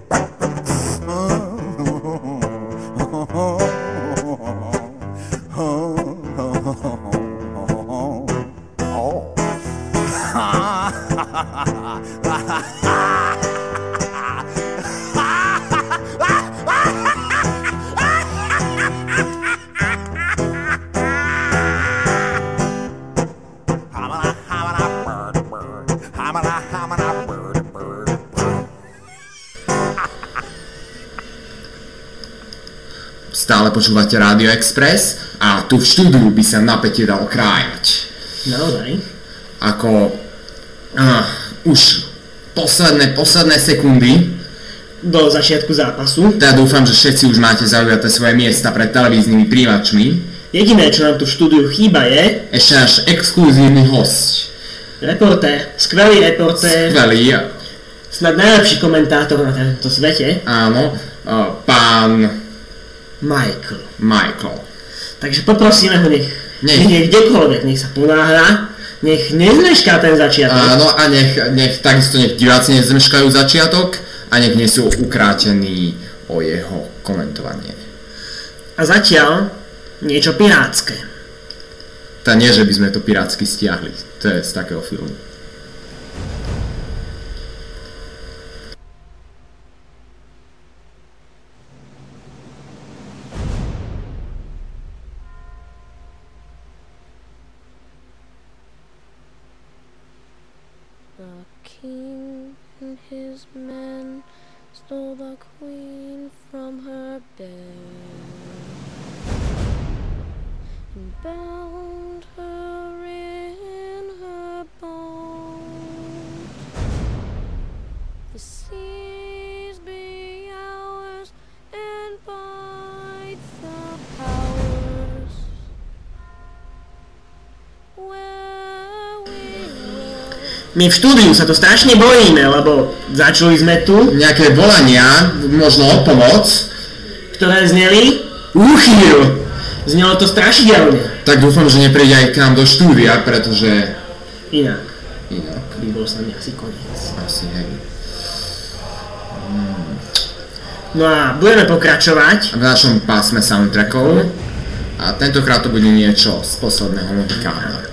Stále počúvate Rádio Express a tu v štúdiu by sa napätie dalo krájať. Naozaj? Ako uh, už posledné, posledné sekundy do začiatku zápasu. Teda dúfam, že všetci už máte zaujaté svoje miesta pred televíznymi príjimačmi. Jediné, čo nám tu v štúdiu chýba je ešte náš exkluzívny hosť. Reportér, skvelý reportér. Skvelý. Snad najlepší komentátor na tomto svete. Áno, uh, pán... Michael. Michael. Takže poprosíme ho, nech, nech. nech kdekoľvek, nech sa ponáhľa, nech nezmešká ten začiatok. Áno, a nech, nech takisto nech diváci nezmeškajú začiatok a nech nie sú ukrátení o jeho komentovanie. A zatiaľ niečo pirátske. Tá nie, že by sme to pirátsky stiahli. To je z takého filmu. The king and his men stole the queen from her bed and bound her in her boat. The seas be ours and by the powers where we will. My v štúdiu sa to strašne bojíme, lebo začuli sme tu nejaké volania, možno o pomoc, ktoré zneli Uchýl. Znelo to strašidelne. Tak dúfam, že nepríde aj k nám do štúdia, pretože... Inak. Inak. By bol sa mi asi koniec. Asi, hej. Hmm. No a budeme pokračovať v našom pásme soundtrackov. A tentokrát to bude niečo z posledného Mohikána.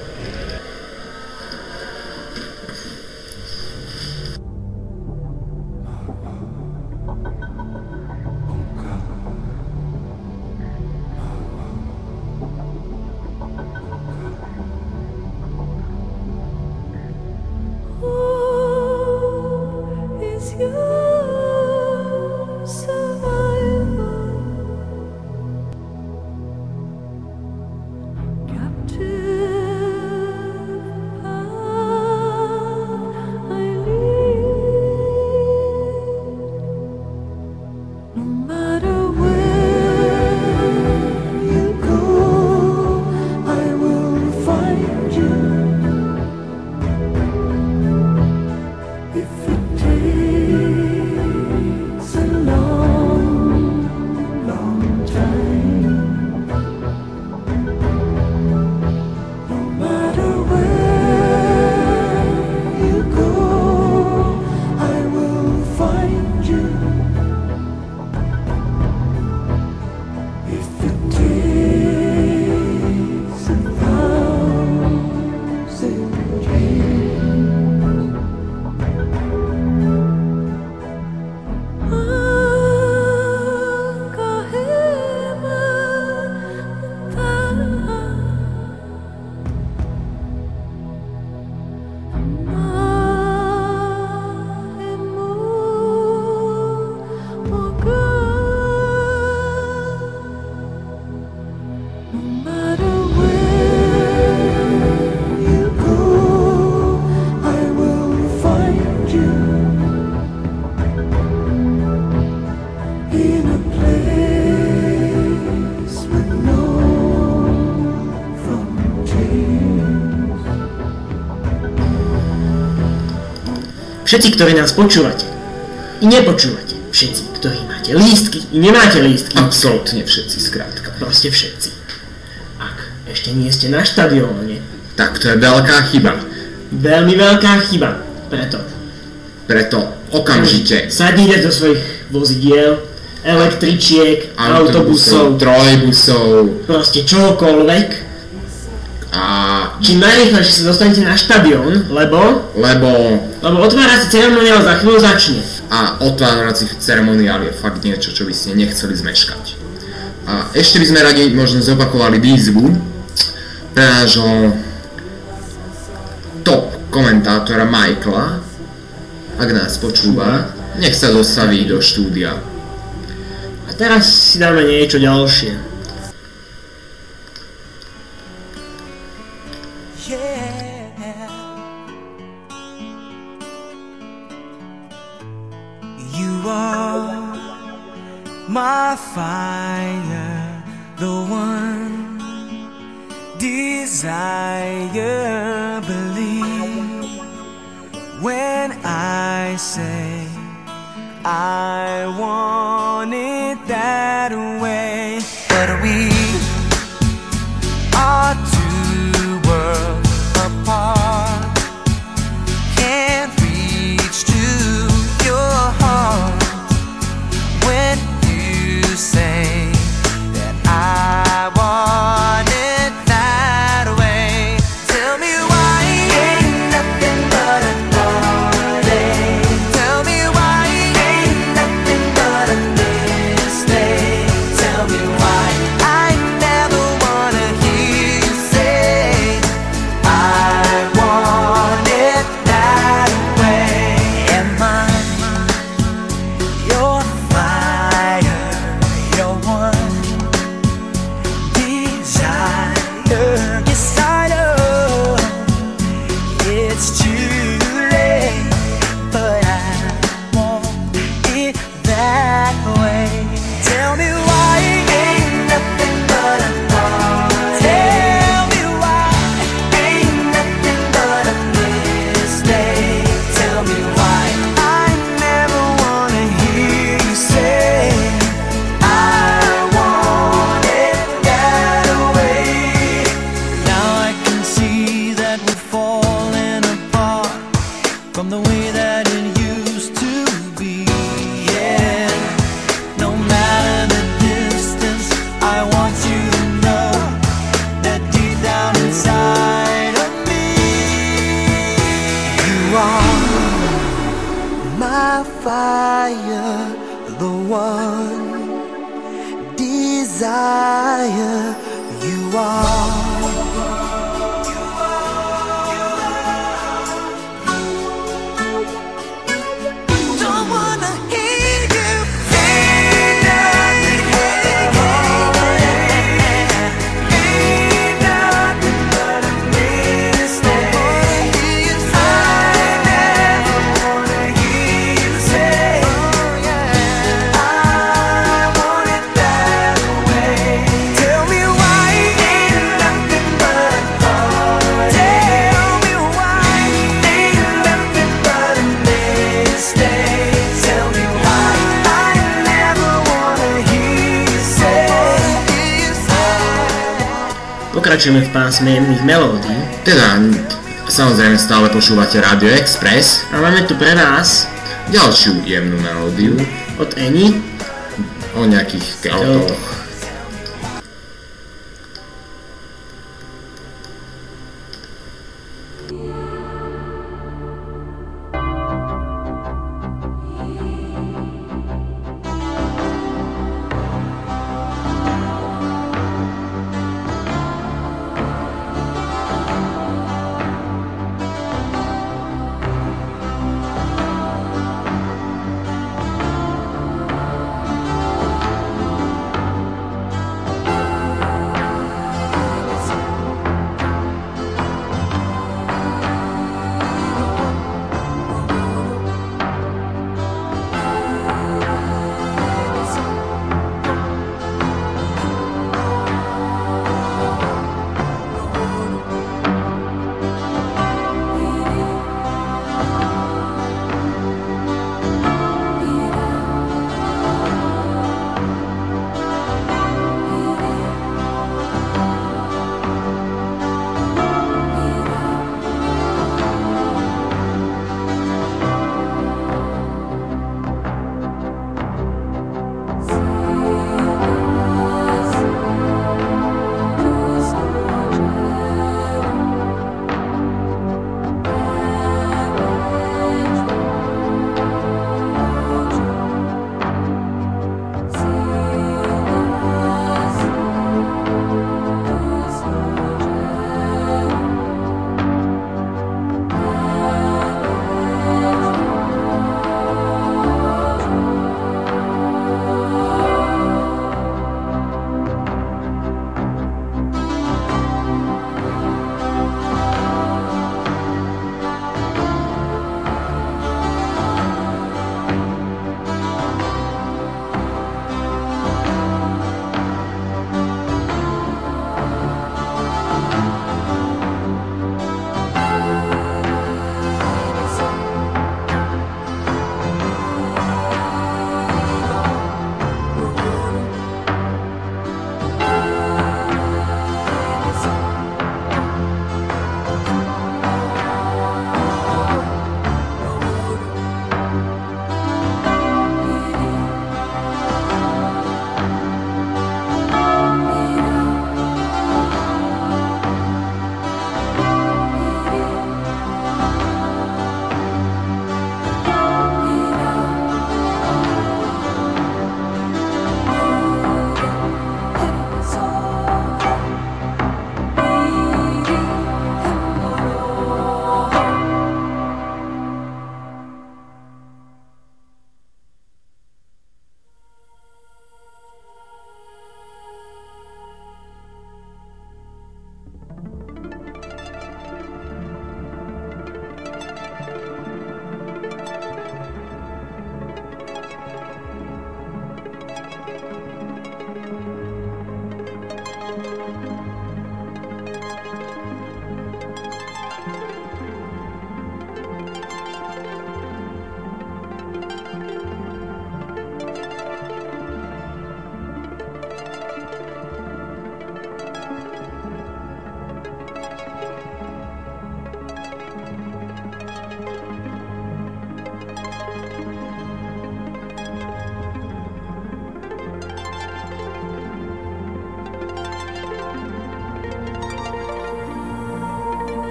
Všetci, ktorí nás počúvate i nepočúvate, všetci, ktorí máte lístky i nemáte lístky. Absolútne všetci, skrátka. Proste všetci. Ak ešte nie ste na štadióne, tak to je veľká chyba. Veľmi veľká chyba. Preto. Preto okamžite. Sadnite do svojich vozidiel, električiek, autobusov, trolejbusov, proste čokoľvek. A čím najrýchlejšie sa dostanete na štadión, lebo... Lebo... Lebo otvárací ceremoniál za chvíľu začne. A otvárací ceremoniál je fakt niečo, čo by ste nechceli zmeškať. A ešte by sme radi možno zopakovali výzvu pre nášho top komentátora Michaela, ak nás počúva, nech sa dostaví do štúdia. A teraz si dáme niečo ďalšie. My fire, the one desire, believe say I want it that way, but we are two worlds apart. Can't reach to your heart when you say that I want it that way. Tell me why ain't nothing but a heartache. Tell me why ain't nothing but a mistake. Tell me why I never wanna hear you say I want it that way. Am I your fire, your one desire? Yes, I know it's too late, but I want it that way. Tell me why ain't nothing but a heartache. Tell me why ain't nothing but a mistake. Tell me why I never wanna hear you say I want it that way. Now I can see that we're falling apart from the way that it used to be. Yeah, no matter the distance, I want you to know that deep down inside of me, you are my fire, the one desire. You are. Don't wanna hear you say nothing but a heartache. Ain't nothing but a mistake. I never wanna hear you say I want it that way. Tell me why ain't nothing but a heartache. Tell me why ain't nothing but a mistake. Tell me why I never wanna hear you say. Pokračujeme v pásme jemných melódií. Teda, samozrejme stále počúvate Radio Express. A máme tu pre vás ďalšiu jemnú melódiu od Eni o nejakých Keltoch. Thank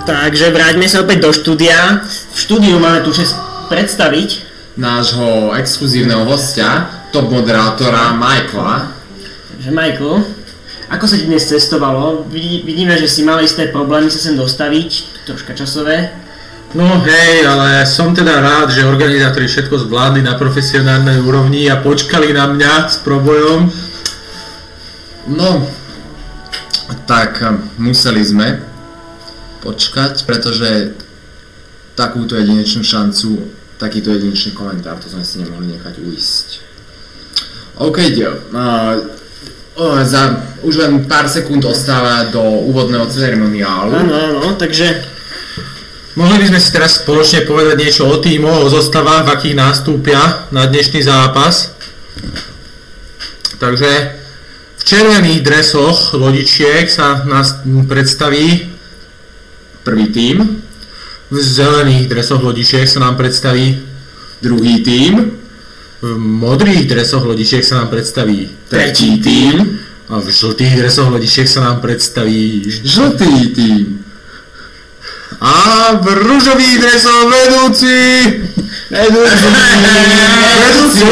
Takže vráťme sa opäť do štúdia. V štúdiu máme tu čest predstaviť nášho exkluzívneho hostia, top moderátora Michaela. Takže Michael, ako sa ti dnes cestovalo? Vidíme, že si mal isté problémy sa sem dostaviť, troška časové. No hej, ale som teda rád, že organizátori všetko zvládli na profesionálnej úrovni a počkali na mňa s probojom. No, tak museli sme počkať, pretože takúto jedinečnú šancu, takýto jedinečný komentár, to sme si nemohli nechať uísť. OK, dio. Uh, uh, za už len pár sekúnd ostáva do úvodného ceremoniálu. Áno, áno, takže mohli by sme si teraz spoločne povedať niečo o tímoch, o zostavách, v akých nástúpia na dnešný zápas. Takže v červených dresoch lodičiek sa nás predstaví prvý tím. V zelených dresoch lodičiek sa nám predstaví druhý tím. V modrých dresoch lodičiek sa nám predstaví tretí tím. A v žltých dresoch lodičiek sa nám predstaví žltý tím. A v ružových dresoch vedúci vedúci vedúci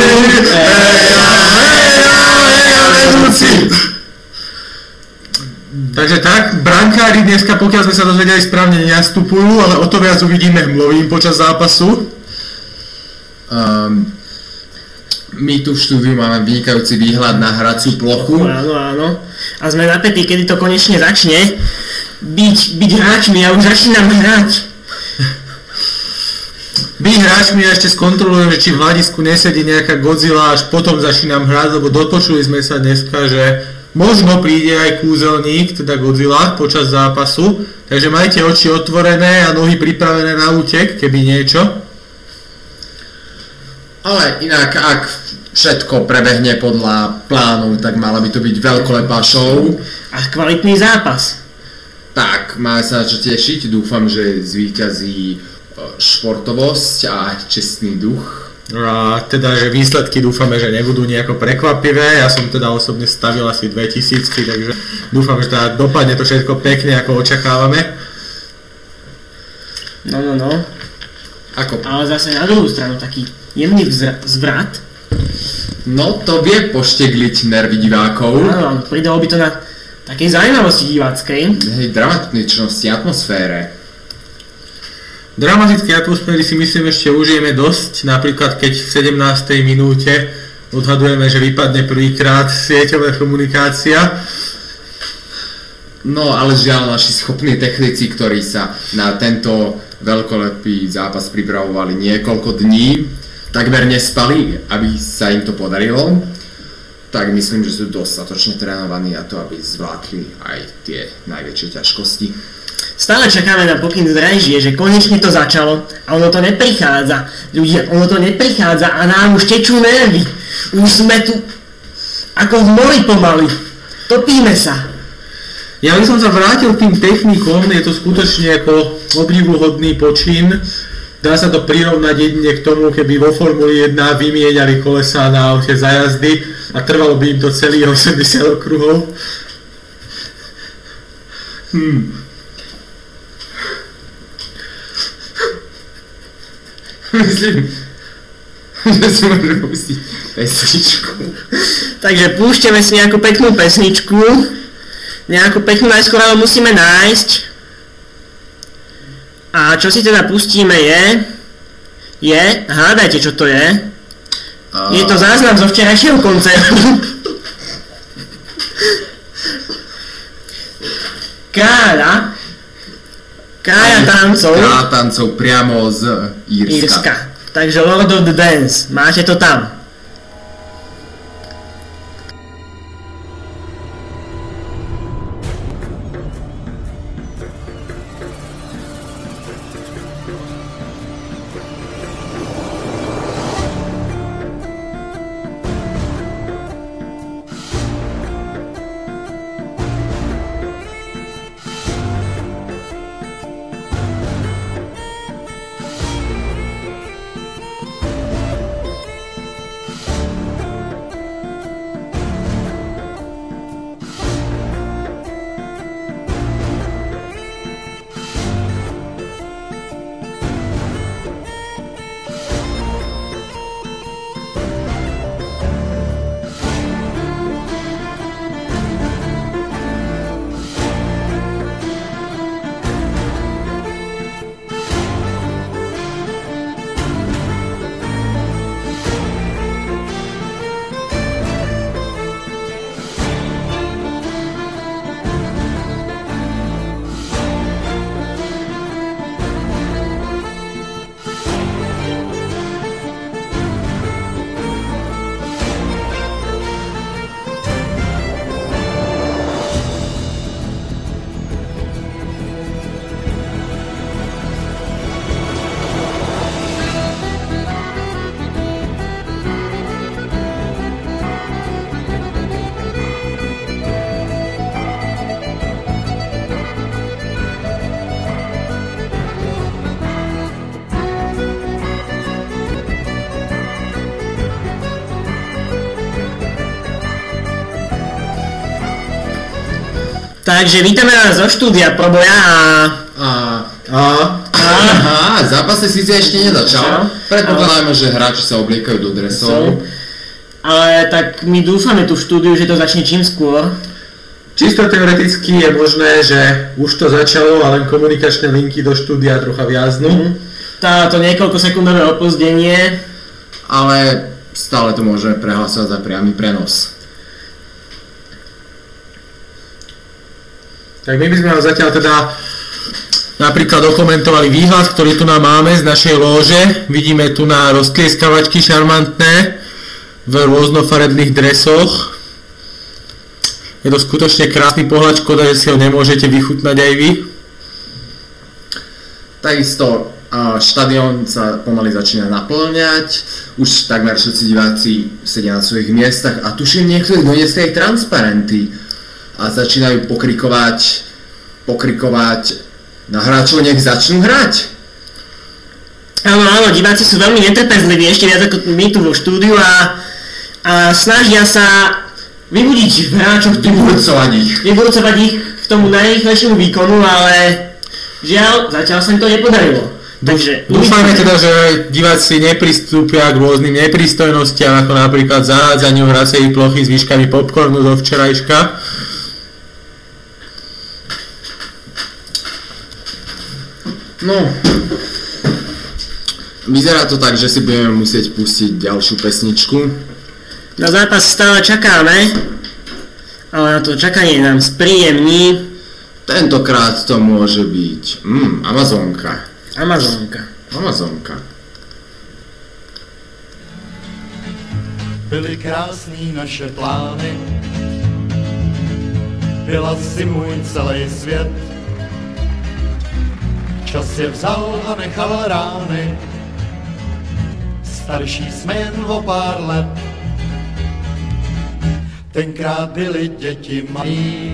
vedúci. Takže tak, brankári dneska, pokiaľ sme sa dozvedeli správne, nenastupujú, ale o to viac uvidíme hmlovým počas zápasu. Um, my tu v štúdiu máme vynikajúci výhľad na hraciu plochu. Áno, áno. A sme napätí, kedy to konečne začne. Byť, byť hráčmi, ja už začínam hrať. Byť hráčmi, ja ešte skontrolujem, že či v hľadisku nesedí nejaká Godzilla, až potom začínam hrať, lebo dopočuli sme sa dneska, že možno príde aj kúzelník, teda Godzilla, počas zápasu, takže majte oči otvorené a nohy pripravené na útek, keby niečo. Ale inak, ak všetko prebehne podľa plánu, tak mala by to byť veľkolepá show. A kvalitný zápas. Tak, máme sa čo tešiť, dúfam, že zvíťazí športovosť a čestný duch. A teda, že výsledky dúfame, že nebudú nejako prekvapivé. Ja som teda osobne stavil asi dvetisíc, takže dúfam, že teda dopadne to všetko pekne, ako očakávame. No, no, no. Ako? Ale zase na druhú stranu taký jemný vzra- zvrat. No, to vie poštegliť nervy divákov. Áno, pridalo by to na takej zaujímavosti diváckej. Hej, dramatičnosti, atmosfére. Dramatické atmosféry si myslím ešte užijeme dosť, napríklad keď v sedemnástej minúte odhadujeme, že vypadne prvýkrát sieťová komunikácia. No ale žiaľ, naši schopní technici, ktorí sa na tento veľkolepý zápas pripravovali niekoľko dní, takmer nespali, aby sa im to podarilo, tak myslím, že sú dostatočne trénovaní na to, aby zvládli aj tie najväčšie ťažkosti. Stále čakáme na pokyn z režie, že konečne to začalo a ono to neprichádza. Ľudia, ono to neprichádza a nám už tečú nervy. Už sme tu ako v mori pomaly. Topíme sa. Ja by som sa vrátil k tým technikom, je to skutočne ako obdivuhodný počin. Dá sa to prirovnať jedine k tomu, keby vo Formuli jeden vymieniali kolesá na aute za jazdy a trvalo by im to celých osemdesiat okruhov. Hmm. Myslím, že si môžeme pustiť pesničku. Takže púšťame si nejakú peknú pesničku. Nejakú peknú najskôr ale musíme nájsť. A čo si teda pustíme je... Je... Hádajte, čo to je. A... Je to záznam zo včerajšieho koncertu. Káľa. Káľa tancov. Káľa tancov priamo z Írska. Írska. Takže Lord of the Dance. Máte to tam. Takže vítame vás zo štúdia Proboja a... A... A... Aha, zápas sa síce ešte nezačal. Predpokladáme, že hráči sa obliekajú do dresov. Ale tak my dúfame tu v štúdiu, že to začne čím skôr. Čisto teoreticky je možné, že už to začalo a len komunikačné linky do štúdia trocha viaznú. Táto niekoľko sekundové opozdenie. Ale stále to môžeme prehlasovať za priamy prenos. Tak my by sme vám zatiaľ teda napríklad okomentovali výhľad, ktorý tu nám máme z našej lóže. Vidíme tu na roztlieskavačky šarmantné v rôznofarebných dresoch. Je to skutočne krásny pohľad, škoda, že si ho nemôžete vychutnať aj vy. Takisto štadión sa pomaly začína naplňať, už takmer všetci diváci sedia na svojich miestach a tuším, niektorí doniesli aj transparenty a začínajú pokrikovať, pokrikovať na hráčov, nech začnú hrať. Áno, áno, diváci sú veľmi netrpezliví, ešte viac ako my tu vo štúdiu a, a snažia sa vybudiť hráčov, vyburcovať ich. vyburcovať ich k tomu najrýchlejšiemu výkonu, ale žiaľ, zatiaľ sa im to nepodarilo. Takže dúfame teda, že diváci nepristúpia k rôznym neprístojnostiam, ako napríklad zahádzaniu hracej plochy s výškami popcornu do včerajška. No, vyzerá to tak, že si budeme musieť pustiť ďalšiu pesničku. Na zápas stále čakáme, ale na to čakanie nám spríjemní. Tentokrát to môže byť mm, Amazonka. Amazonka. Amazonka. Byly krásný naše plány, byla si můj celý svět. Čas je vzal a nechal rány, starší jsme jen o pár let. Tenkrát byly děti malí,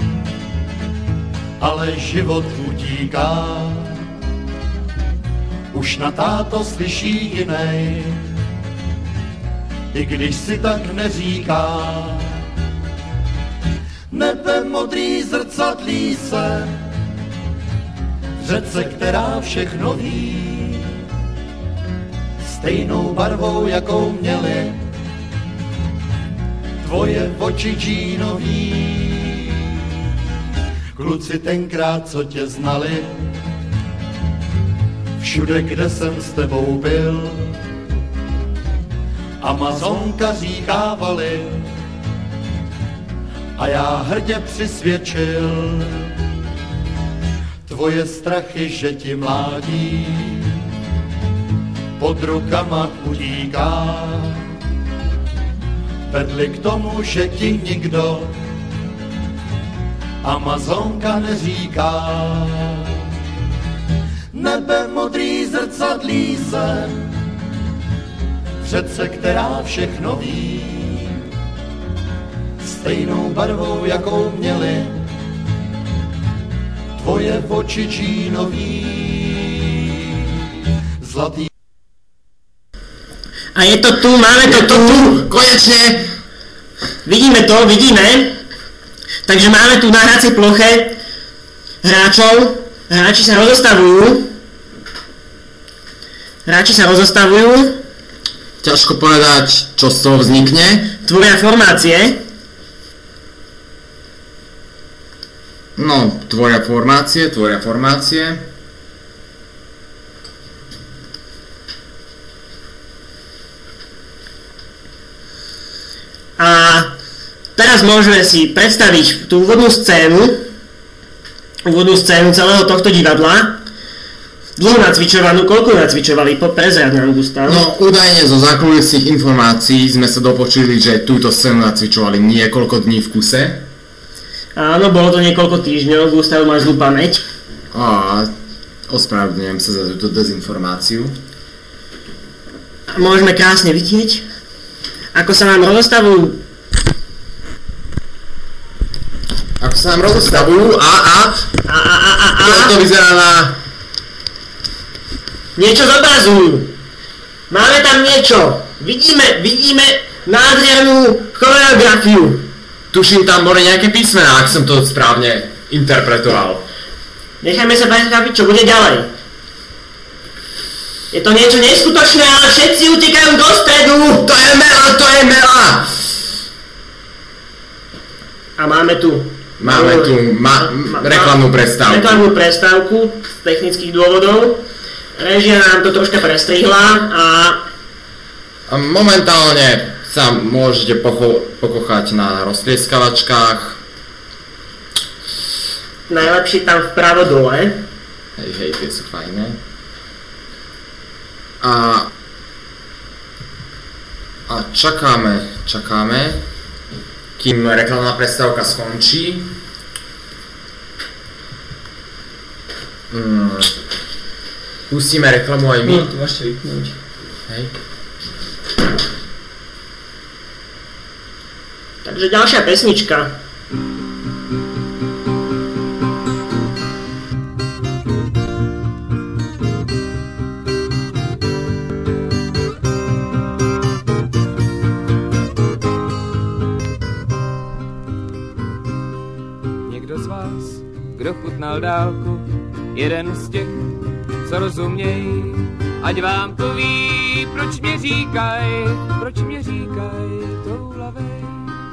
ale život utíká. Už na táto slyší jinej, i když si tak neříká. Nebe modrý zrcadlí se v řece, která všechno ví, stejnou barvou, jakou měly tvoje oči džínový. Kluci tenkrát, co tě znali, všude, kde jsem s tebou byl, Amazonka říkávali a já hrdě přisvědčil. Tvoje strachy, že ti mládí pod rukama utíká, vedli k tomu, že ti nikdo Amazonka neříká. Nebe modrý zrcadlí se v řece, která všechno ví, stejnou barvou, jakou měly tvoje oči džínový. Zlatý. A je to tu, máme to, je to tu. tu, konečne. Vidíme to, vidíme. Takže máme tu na hracej ploche hráčov. Hráči sa rozostavujú. Hráči sa rozostavujú. Ťažko povedať, čo z toho vznikne. Tvoria formácie. No, tvoria formácie, tvoria formácie. A teraz môžeme si predstaviť tú úvodnú scénu, úvodnú scénu celého tohto divadla. Dlho nacvičovanú, koľko nacvičovali? Prezrad nám, Gustav. No, údajne zo zákulisných informácií sme sa dopočuli, že túto scénu nacvičovali niekoľko dní v kuse. Áno, bolo to niekoľko týždňov, Gustav, máš zlú pamäť. A ospravedlňujem sa za túto dezinformáciu. A môžeme krásne vidieť, ako sa nám rozostavujú Ako sa nám rozostavujú a a a a a a a to vyzerá na niečo zobrazujú. Máme tam niečo. Vidíme, vidíme nádhernú choreografiu. tuším, tam boli nejaké písmená, ak som to správne interpretoval. Nechajme sa prekvapiť, čo bude ďalej. Je to niečo neskutočné, ale všetci utekajú do stredu! To je Mela, to je Mela! A máme tu... Máme tu ma- ma- reklamnú prestávku. Reklamnú prestávku z technických dôvodov. Režia nám to troška prestrihla a... a momentálne sa môžete pocho- pokochať na roztrieskavačkách. Najlepšie tam vpravo dole. Hej, hej, tie sú fajné. A... A čakáme, čakáme, kým reklamná prestávka skončí. Mm. Pustíme reklamu aj my. No, to máš vypnúť. Hej. Takže ďalšia pesnička. Někdo z vás, kdo chutnal dálku, jeden z těch, co rozuměj, ať vám poví, proč mě říkaj, proč mě říkaj toulavej.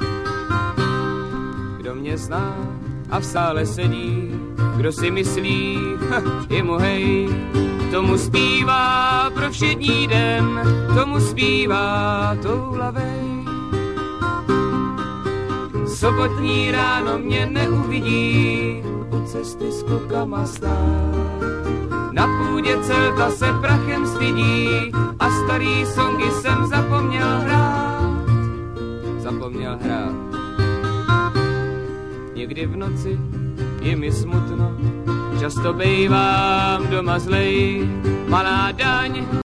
Kdo mě zná a v sále sedí, kdo si myslí, ha, je mu hej, tomu zpívá pro všední den, tomu zpívá toulavej. Sobotní ráno mě neuvidí, u cesty s klukama stát. Na půdě celta se prachem stydí a starý songy jsem zapomněl hrát. Zapomněl hrát. Někdy v noci je mi smutno, často bejvám doma zlej, malá daň